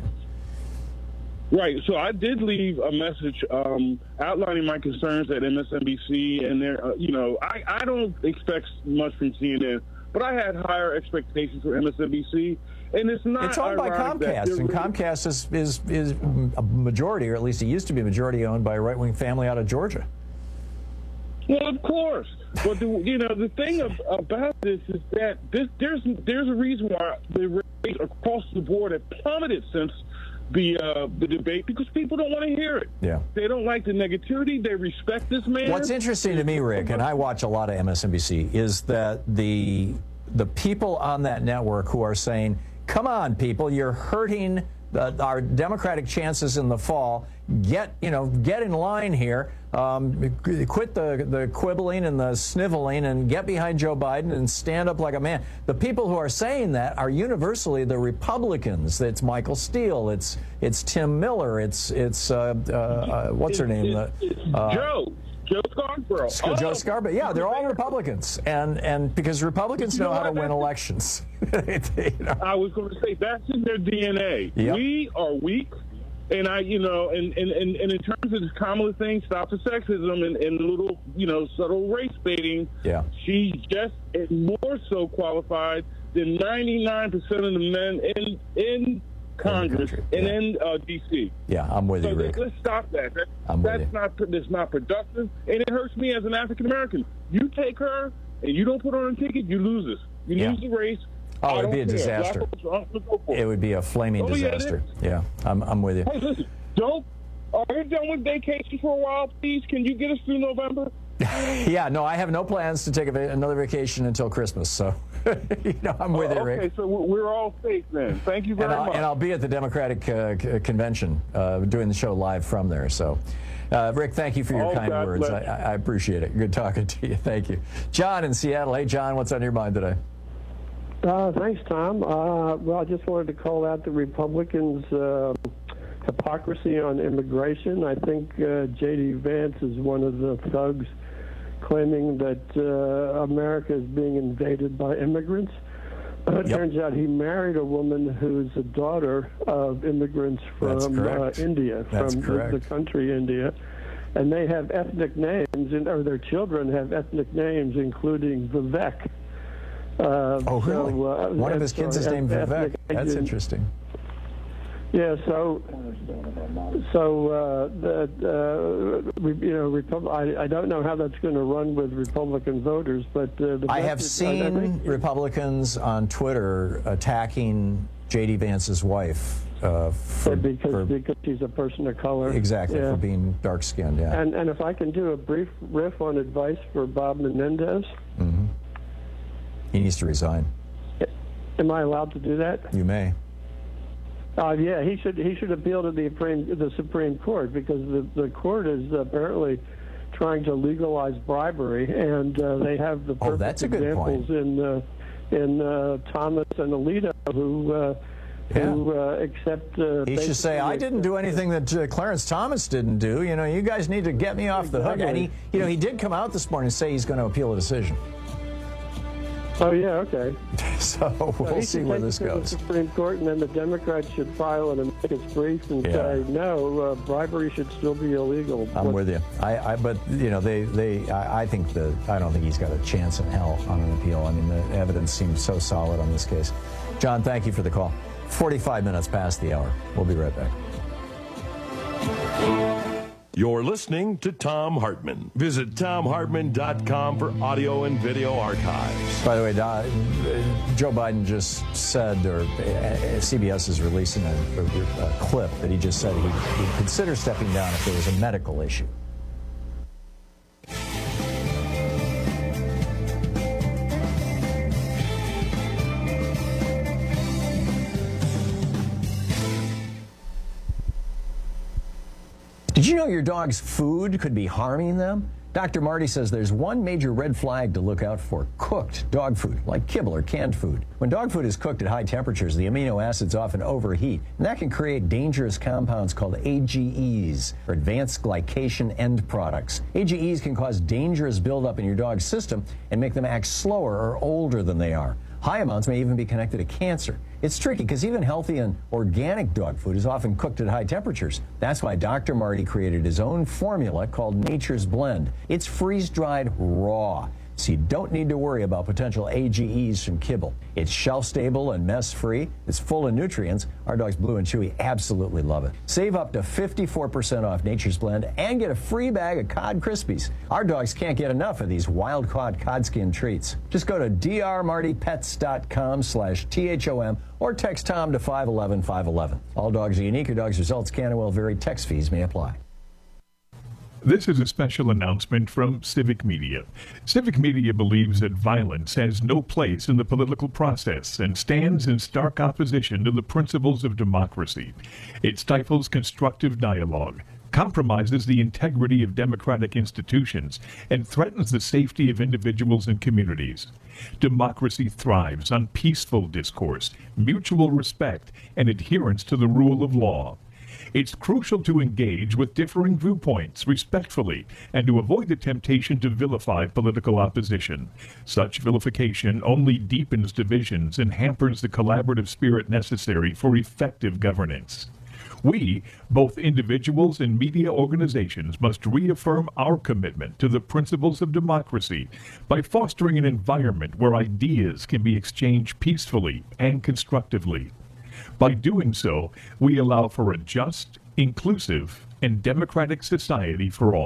Right. So I did leave a message um, outlining my concerns at M S N B C, and there, uh, you know, I, I don't expect much from C N N, but I had higher expectations for M S N B C, and it's not. It's owned by Comcast, and Comcast is, is is a majority, or at least it used to be a majority, owned by a right-wing family out of Georgia. Well, of course, but the, you know the thing of, about this is that this, there's there's a reason why the rate across the board have plummeted since the uh, the debate, because people don't want to hear it. Yeah, they don't like the negativity. They respect this man. What's interesting to me, Rick, and I watch a lot of M S N B C, is that the the people on that network who are saying, "Come on, people, you're hurting the, our Democratic chances in the fall. Get you know get in line here." Um, quit the, the quibbling and the sniveling and get behind Joe Biden and stand up like a man. The people who are saying that are universally the Republicans. It's Michael Steele. It's it's Tim Miller. It's it's uh, uh, uh, what's her name? It's, it's uh, Joe. Joe Scarborough. Oh. Joe Scarborough. Yeah, they're all Republicans, and and because Republicans know, know how to win elections. you know? I was going to say that's in their D N A. Yep. We are weak. And I, you know, and, and, and, and in terms of this Kamala thing, stop the sexism and, and little, you know, subtle race baiting. Yeah. She's just more so qualified than ninety-nine percent of the men in in Congress in and yeah. in uh, D C. Yeah, I'm with so you, Rick. Let's stop that. that I'm that's with you. not that's not productive, and it hurts me as an African American. You take her and you don't put her on a ticket, you lose us. You yeah. lose the race. Oh, it'd be a disaster. It would be a flaming oh, disaster. Yeah, yeah, I'm, I'm with you. Hey, listen, don't. Are you done with vacation for a while, please? Can you get us through November? Yeah, no, I have no plans to take a va- another vacation until Christmas, so you know, I'm with oh, you, Rick. Okay, so we're all safe then. Thank you very and I'll, much. And I'll be at the Democratic uh, c- convention uh, doing the show live from there. So, uh, Rick, thank you for your Oh, kind God words. I, bless. I appreciate it. Good talking to you. Thank you. John in Seattle. Hey, John, what's on your mind today? Uh, thanks, Tom. Uh, well, I just wanted to call out the Republicans' uh, hypocrisy on immigration. I think uh, J D. Vance is one of the thugs claiming that uh, America is being invaded by immigrants. Uh, it Yep. turns out he married a woman who's a daughter of immigrants That's from uh, correct. India, That's from the, correct. the country India. And they have ethnic names, and, or their children have ethnic names, including Vivek. Uh, Oh, really? so, uh, One of his kids is so named ethnic Vivek. That's Asian- interesting. Yeah, so so uh, that uh, re- you know, Repub- I, I don't know how that's going to run with Republican voters, but uh, the I have message- seen I think- Republicans on Twitter attacking J D. Vance's wife uh, for, because for because she's a person of color. exactly Yeah. for being dark-skinned. Yeah. And and if I can do a brief riff on advice for Bob Menendez, hmm He needs to resign. am I allowed to do that? You may. Uh, yeah, he should he should appeal to the Supreme the Supreme Court, because the the court is apparently trying to legalize bribery, and uh, they have the Oh, perfect that's a good examples point. in uh, in uh, Thomas and Alito who uh, who uh, accept. Uh, He should say, "I didn't do anything that uh, Clarence Thomas didn't do. You know, you guys need to get me off the hook." And he, you know, he did come out this morning and say he's going to appeal a decision. Oh yeah, okay. So we'll he see should where take this it to goes. the Supreme Court, and then the Democrats should file an amicus brief and Yeah. say no, uh, bribery should still be illegal. I'm What- with you. I, I, but you know, they, they, I, I think the, I don't think he's got a chance in hell on an appeal. I mean, the evidence seems so solid on this case. John, thank you for the call. forty-five minutes past the hour. We'll be right back. You're listening to Thom Hartmann. Visit Thom Hartmann dot com for audio and video archives. By the way, uh, Joe Biden just said, or uh, C B S is releasing a, a, a clip that he just said he'd, he'd consider stepping down if there was a medical issue. Did you know your dog's food could be harming them? Doctor Marty says there's one major red flag to look out for: cooked dog food, like kibble or canned food. When dog food is cooked at high temperatures, the amino acids often overheat, and that can create dangerous compounds called A G Es, or advanced glycation end products. A G Es can cause dangerous buildup in your dog's system and make them act slower or older than they are. High amounts may even be connected to cancer. It's tricky because even healthy and organic dog food is often cooked at high temperatures. That's why Doctor Marty created his own formula called Nature's Blend. It's freeze-dried raw, so you don't need to worry about potential A G Es from kibble. It's shelf-stable and mess-free. It's full of nutrients. Our dogs Blue and Chewy absolutely love it. Save up to fifty-four percent off Nature's Blend and get a free bag of Cod Krispies. Our dogs can't get enough of these wild-caught cod skin treats. Just go to d r marty pets dot com slash T H O M or text Tom to five one one five one one. All dogs are unique. Your dog's results can and will vary. Text fees may apply. This is a special announcement from Civic Media. Civic Media believes that violence has no place in the political process and stands in stark opposition to the principles of democracy. It stifles constructive dialogue, compromises the integrity of democratic institutions, and threatens the safety of individuals and communities. Democracy thrives on peaceful discourse, mutual respect, and adherence to the rule of law. It's crucial to engage with differing viewpoints respectfully and to avoid the temptation to vilify political opposition. Such vilification only deepens divisions and hampers the collaborative spirit necessary for effective governance. We, both individuals and media organizations, must reaffirm our commitment to the principles of democracy by fostering an environment where ideas can be exchanged peacefully and constructively. By doing so, we allow for a just, inclusive, and democratic society for all.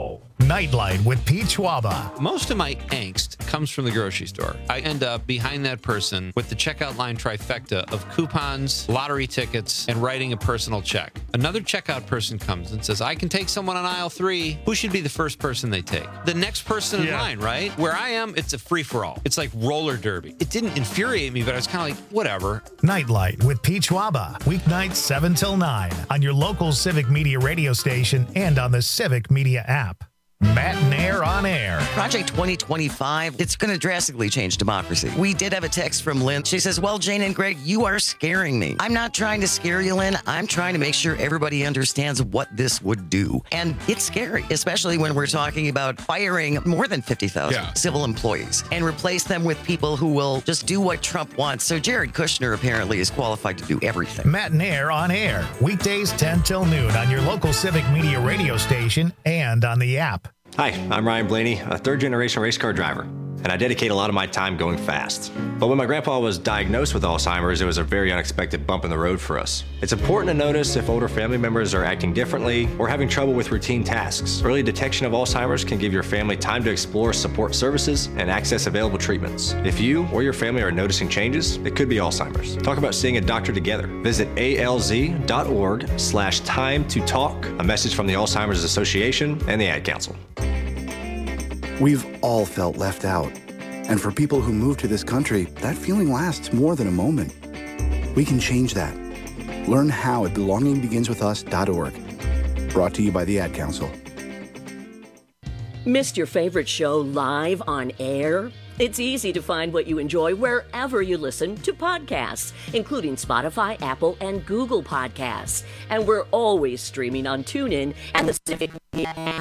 Nightlight with Pete Schwaba. Most of my angst comes from the grocery store. I end up behind that person with the checkout line trifecta of coupons, lottery tickets, and writing a personal check. Another checkout person comes and says, I can take someone on aisle three. Who should be the first person they take? The next person in Yeah. line, right? Where I am, it's a free-for-all. It's like roller derby. It didn't infuriate me, but I was kind of like, whatever. Nightlight with Pete Schwaba. Weeknights seven till nine on your local Civic Media radio station and on the Civic Media app. Matt Nair on air. Project twenty twenty-five, it's going to drastically change democracy. We did have a text from Lynn. She says, well, Jane and Greg, you are scaring me. I'm not trying to scare you, Lynn. I'm trying to make sure everybody understands what this would do. And it's scary, especially when we're talking about firing more than fifty thousand Yeah. civil employees and replace them with people who will just do what Trump wants. So Jared Kushner apparently is qualified to do everything. Matt Nair on air. Weekdays ten till noon on your local Civic Media radio station and on the app. Hi, I'm Ryan Blaney, a third-generation race car driver, and I dedicate a lot of my time going fast. But when my grandpa was diagnosed with Alzheimer's, it was a very unexpected bump in the road for us. It's important to notice if older family members are acting differently or having trouble with routine tasks. Early detection of Alzheimer's can give your family time to explore support services and access available treatments. If you or your family are noticing changes, it could be Alzheimer's. Talk about seeing a doctor together. Visit alz.org slash time to talk, a message from the Alzheimer's Association and the Ad Council. We've all felt left out. And for people who move to this country, that feeling lasts more than a moment. We can change that. Learn how at belonging begins with us dot org. Brought to you by the Ad Council. Missed your favorite show live on air? It's easy to find what you enjoy wherever you listen to podcasts, including Spotify, Apple, and Google Podcasts. And we're always streaming on TuneIn and the Civic Media app.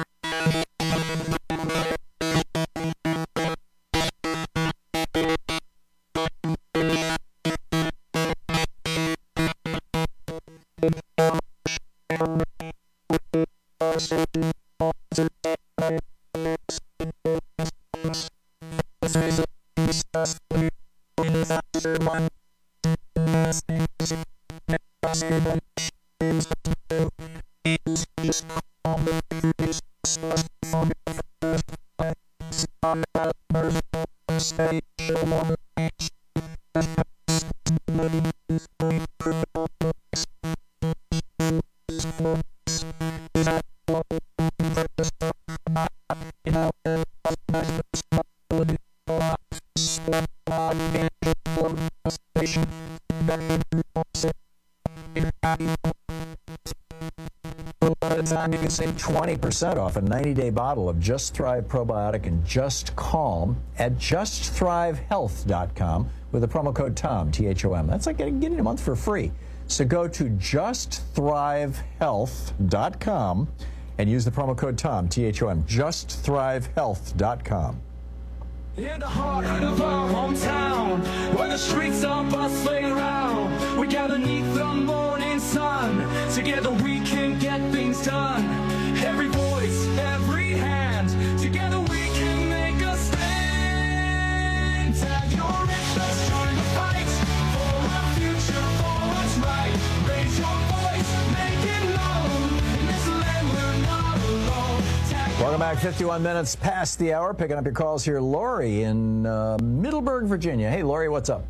You can save twenty percent off a ninety-day bottle of Just Thrive Probiotic and Just Calm at just thrive health dot com with the promo code TOM, T H O M. That's like getting, getting a month for free. So go to just thrive health dot com and use the promo code TOM, T H O M, just thrive health dot com. In the heart of our hometown, where the streets are bustling around, we gather neath the morning sun. Together we can get things done. Every voice, every hand, together we can make a stand. Tag your interest, join the fight for our future, for what's right. Raise your voice, make it known. In this land we're not alone. Tag Welcome back. fifty-one minutes past the hour. Picking up your calls here. Lori in uh, Middleburg, Virginia. Hey, Lori, what's up?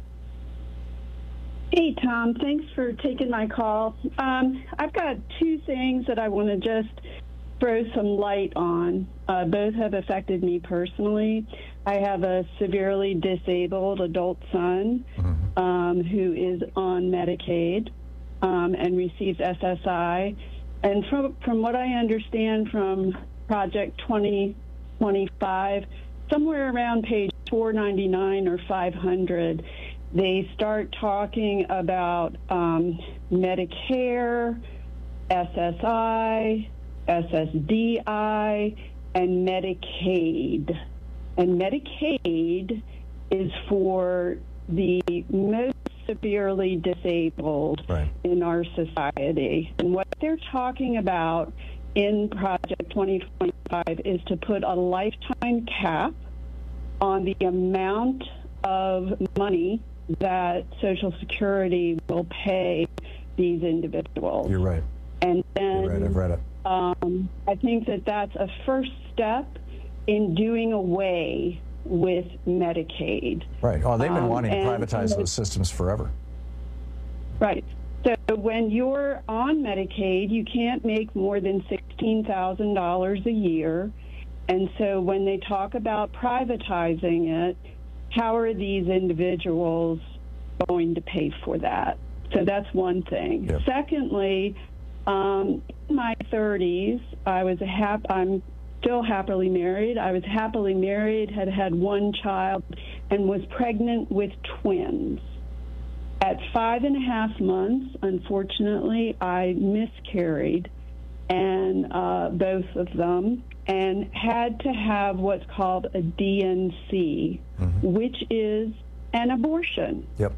Hey, Tom. Thanks for taking my call. Um, I've got two things that I want to just throw some light on. Uh, both have affected me personally. I have a severely disabled adult son um, who is on Medicaid um, and receives S S I. And from, from what I understand from Project twenty twenty-five, somewhere around page four ninety-nine or five hundred, they start talking about um, Medicare, S S I, S S D I, and Medicaid. And Medicaid is for the most severely disabled right. in our society. And what they're talking about in Project twenty twenty-five is to put a lifetime cap on the amount of money that Social Security will pay these individuals. You're right. And then You're right. I've read it. um, I think that that's a first step in doing away with Medicaid. Right. Oh, they've been Um, wanting to and- privatize those systems forever. Right. So when you're on Medicaid, you can't make more than sixteen thousand dollars a year. And so when they talk about privatizing it, how are these individuals going to pay for that? So that's one thing. Yep. Secondly, um, in my thirties, I was a hap- I'm still happily married. I was happily married, had had one child, and was pregnant with twins. At five and a half months, unfortunately, I miscarried, and uh, both of them, and had to have what's called a D N C, mm-hmm. which is an abortion. Yep.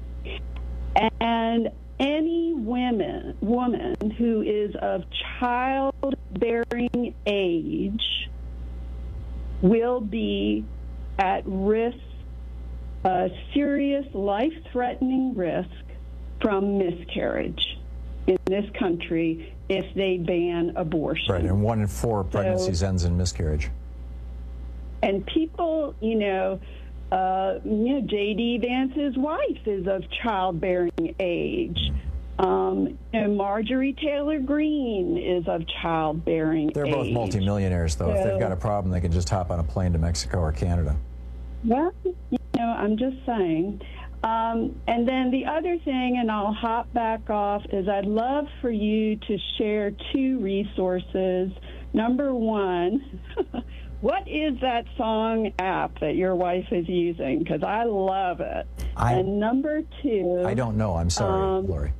And any women, woman who is of childbearing age will be at risk, a serious life-threatening risk from miscarriage in this country if they ban abortion. Right, and one in four pregnancies So- ends in miscarriage. And people, you know, uh, you know, J D. Vance's wife is of childbearing age. Um, you know, Marjorie Taylor Greene is of childbearing age. They're both multimillionaires, though. If So- they've got a problem, they can just hop on a plane to Mexico or Canada. Well, you know, I'm just saying. Um, and then the other thing, and I'll hop back off, is I'd love for you to share two resources. Number one, what is that song app that your wife is using? Because I love it. I, and number two... I don't know. I'm sorry, um, Lori.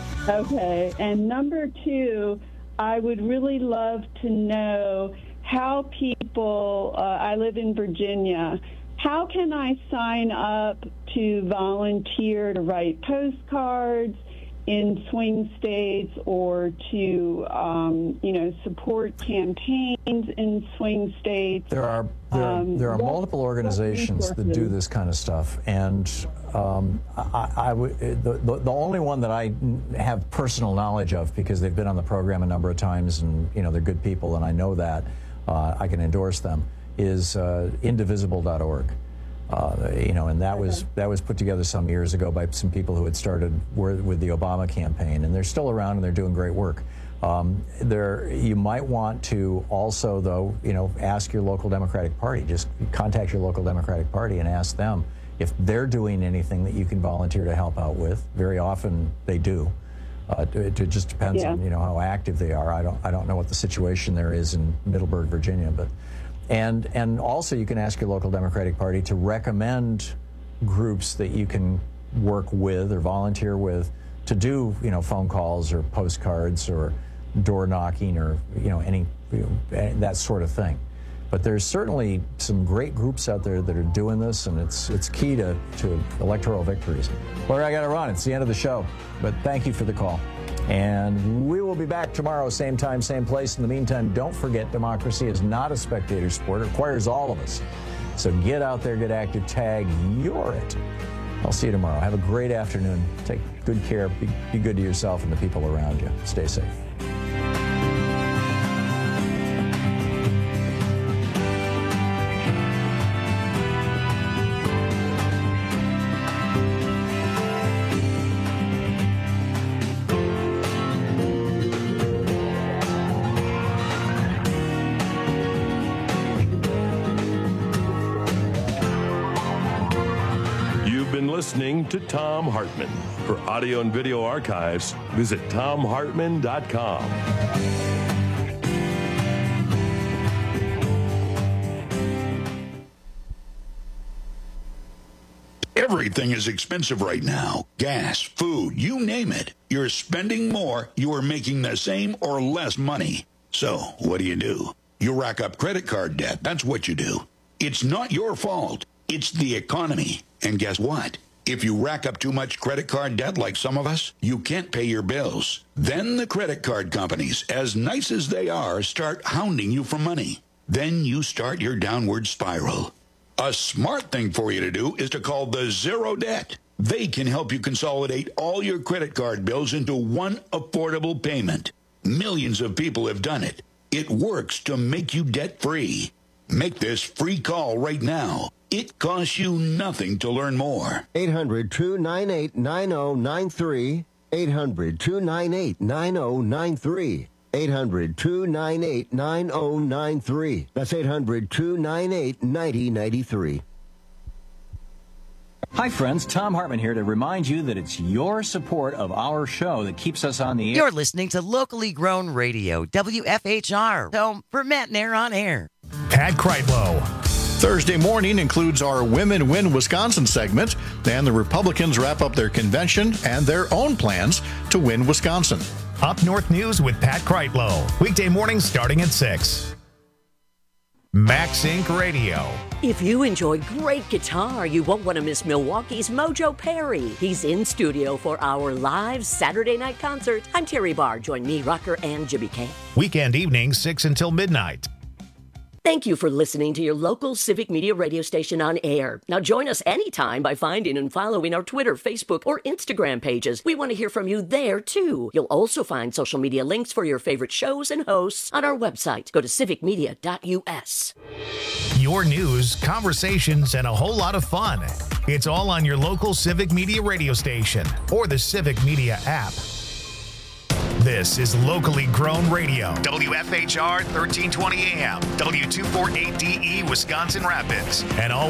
Okay. And number two, I would really love to know how people, uh, I live in Virginia, how can I sign up to volunteer to write postcards in swing states or to, um, you know, support campaigns in swing states? There are there, Um, there are what- multiple organizations what that do resources? this kind of stuff, and um, I, I would the, the the only one that I have personal knowledge of, because they've been on the program a number of times, and you know they're good people, and I know that uh, I can endorse them, is uh, indivisible dot org. Uh, you know, and that was that was put together some years ago by some people who had started with the Obama campaign, and they're still around and they're doing great work. Um, there, you might want to also, though, you know, ask your local Democratic Party. Just contact your local Democratic Party and ask them if they're doing anything that you can volunteer to help out with. Very often they do. Uh, it, it just depends Yeah. on you know how active they are. I don't I don't know what the situation there is in Middleburg, Virginia, but. And and also you can ask your local Democratic Party to recommend groups that you can work with or volunteer with to do, you know, phone calls or postcards or door knocking or, you know, any, you know, that sort of thing. But there's certainly some great groups out there that are doing this, and it's it's key to, to electoral victories. Lori, I got to run. It's the end of the show. But thank you for the call. And we will be back tomorrow, same time, same place. In the meantime, don't forget, democracy is not a spectator sport. It requires all of us. So get out there, get active, tag, you're it. I'll see you tomorrow. Have a great afternoon. Take good care. Be, be good to yourself and the people around you. Stay safe. You've been listening to Thom Hartmann. For audio and video archives, visit thom hartmann dot com. Everything is expensive right now. Gas, food, you name it. You're spending more, you are making the same or less money. So, what do you do? You rack up credit card debt. That's what you do. It's not your fault. It's the economy. And guess what? If you rack up too much credit card debt like some of us, you can't pay your bills. Then the credit card companies, as nice as they are, start hounding you for money. Then you start your downward spiral. A smart thing for you to do is to call the Zero Debt. They can help you consolidate all your credit card bills into one affordable payment. Millions of people have done it. It works to make you debt-free. Make this free call right now. It costs you nothing to learn more. eight hundred, two nine eight, nine oh nine three. eight hundred, two nine eight, nine oh nine three. eight hundred, two nine eight, nine oh nine three. That's eight hundred, two nine eight, nine oh nine three. Hi, friends. Tom Hartman here to remind you that it's your support of our show that keeps us on the air. You're listening to Locally Grown Radio, W F H R. Home for Matt Nair on Air. Pat Kreitlow. Thursday morning includes our Women Win Wisconsin segment, and the Republicans wrap up their convention and their own plans to win Wisconsin. Up North News with Pat Kreitlow. Weekday mornings starting at six. Max Incorporated. Radio. If you enjoy great guitar, you won't want to miss Milwaukee's Mojo Perry. He's in studio for our live Saturday night concert. I'm Terry Barr. Join me, Rocker, and Jimmy K. Weekend evenings, six until midnight. Thank you for listening to your local Civic Media radio station on air. Now join us anytime by finding and following our Twitter, Facebook, or Instagram pages. We want to hear from you there, too. You'll also find social media links for your favorite shows and hosts on our website. Go to civic media dot U S. Your news, conversations, and a whole lot of fun. It's all on your local Civic Media radio station or the Civic Media app. This is Locally Grown Radio, W F H R thirteen twenty A M, W two forty-eight D E, Wisconsin Rapids, and all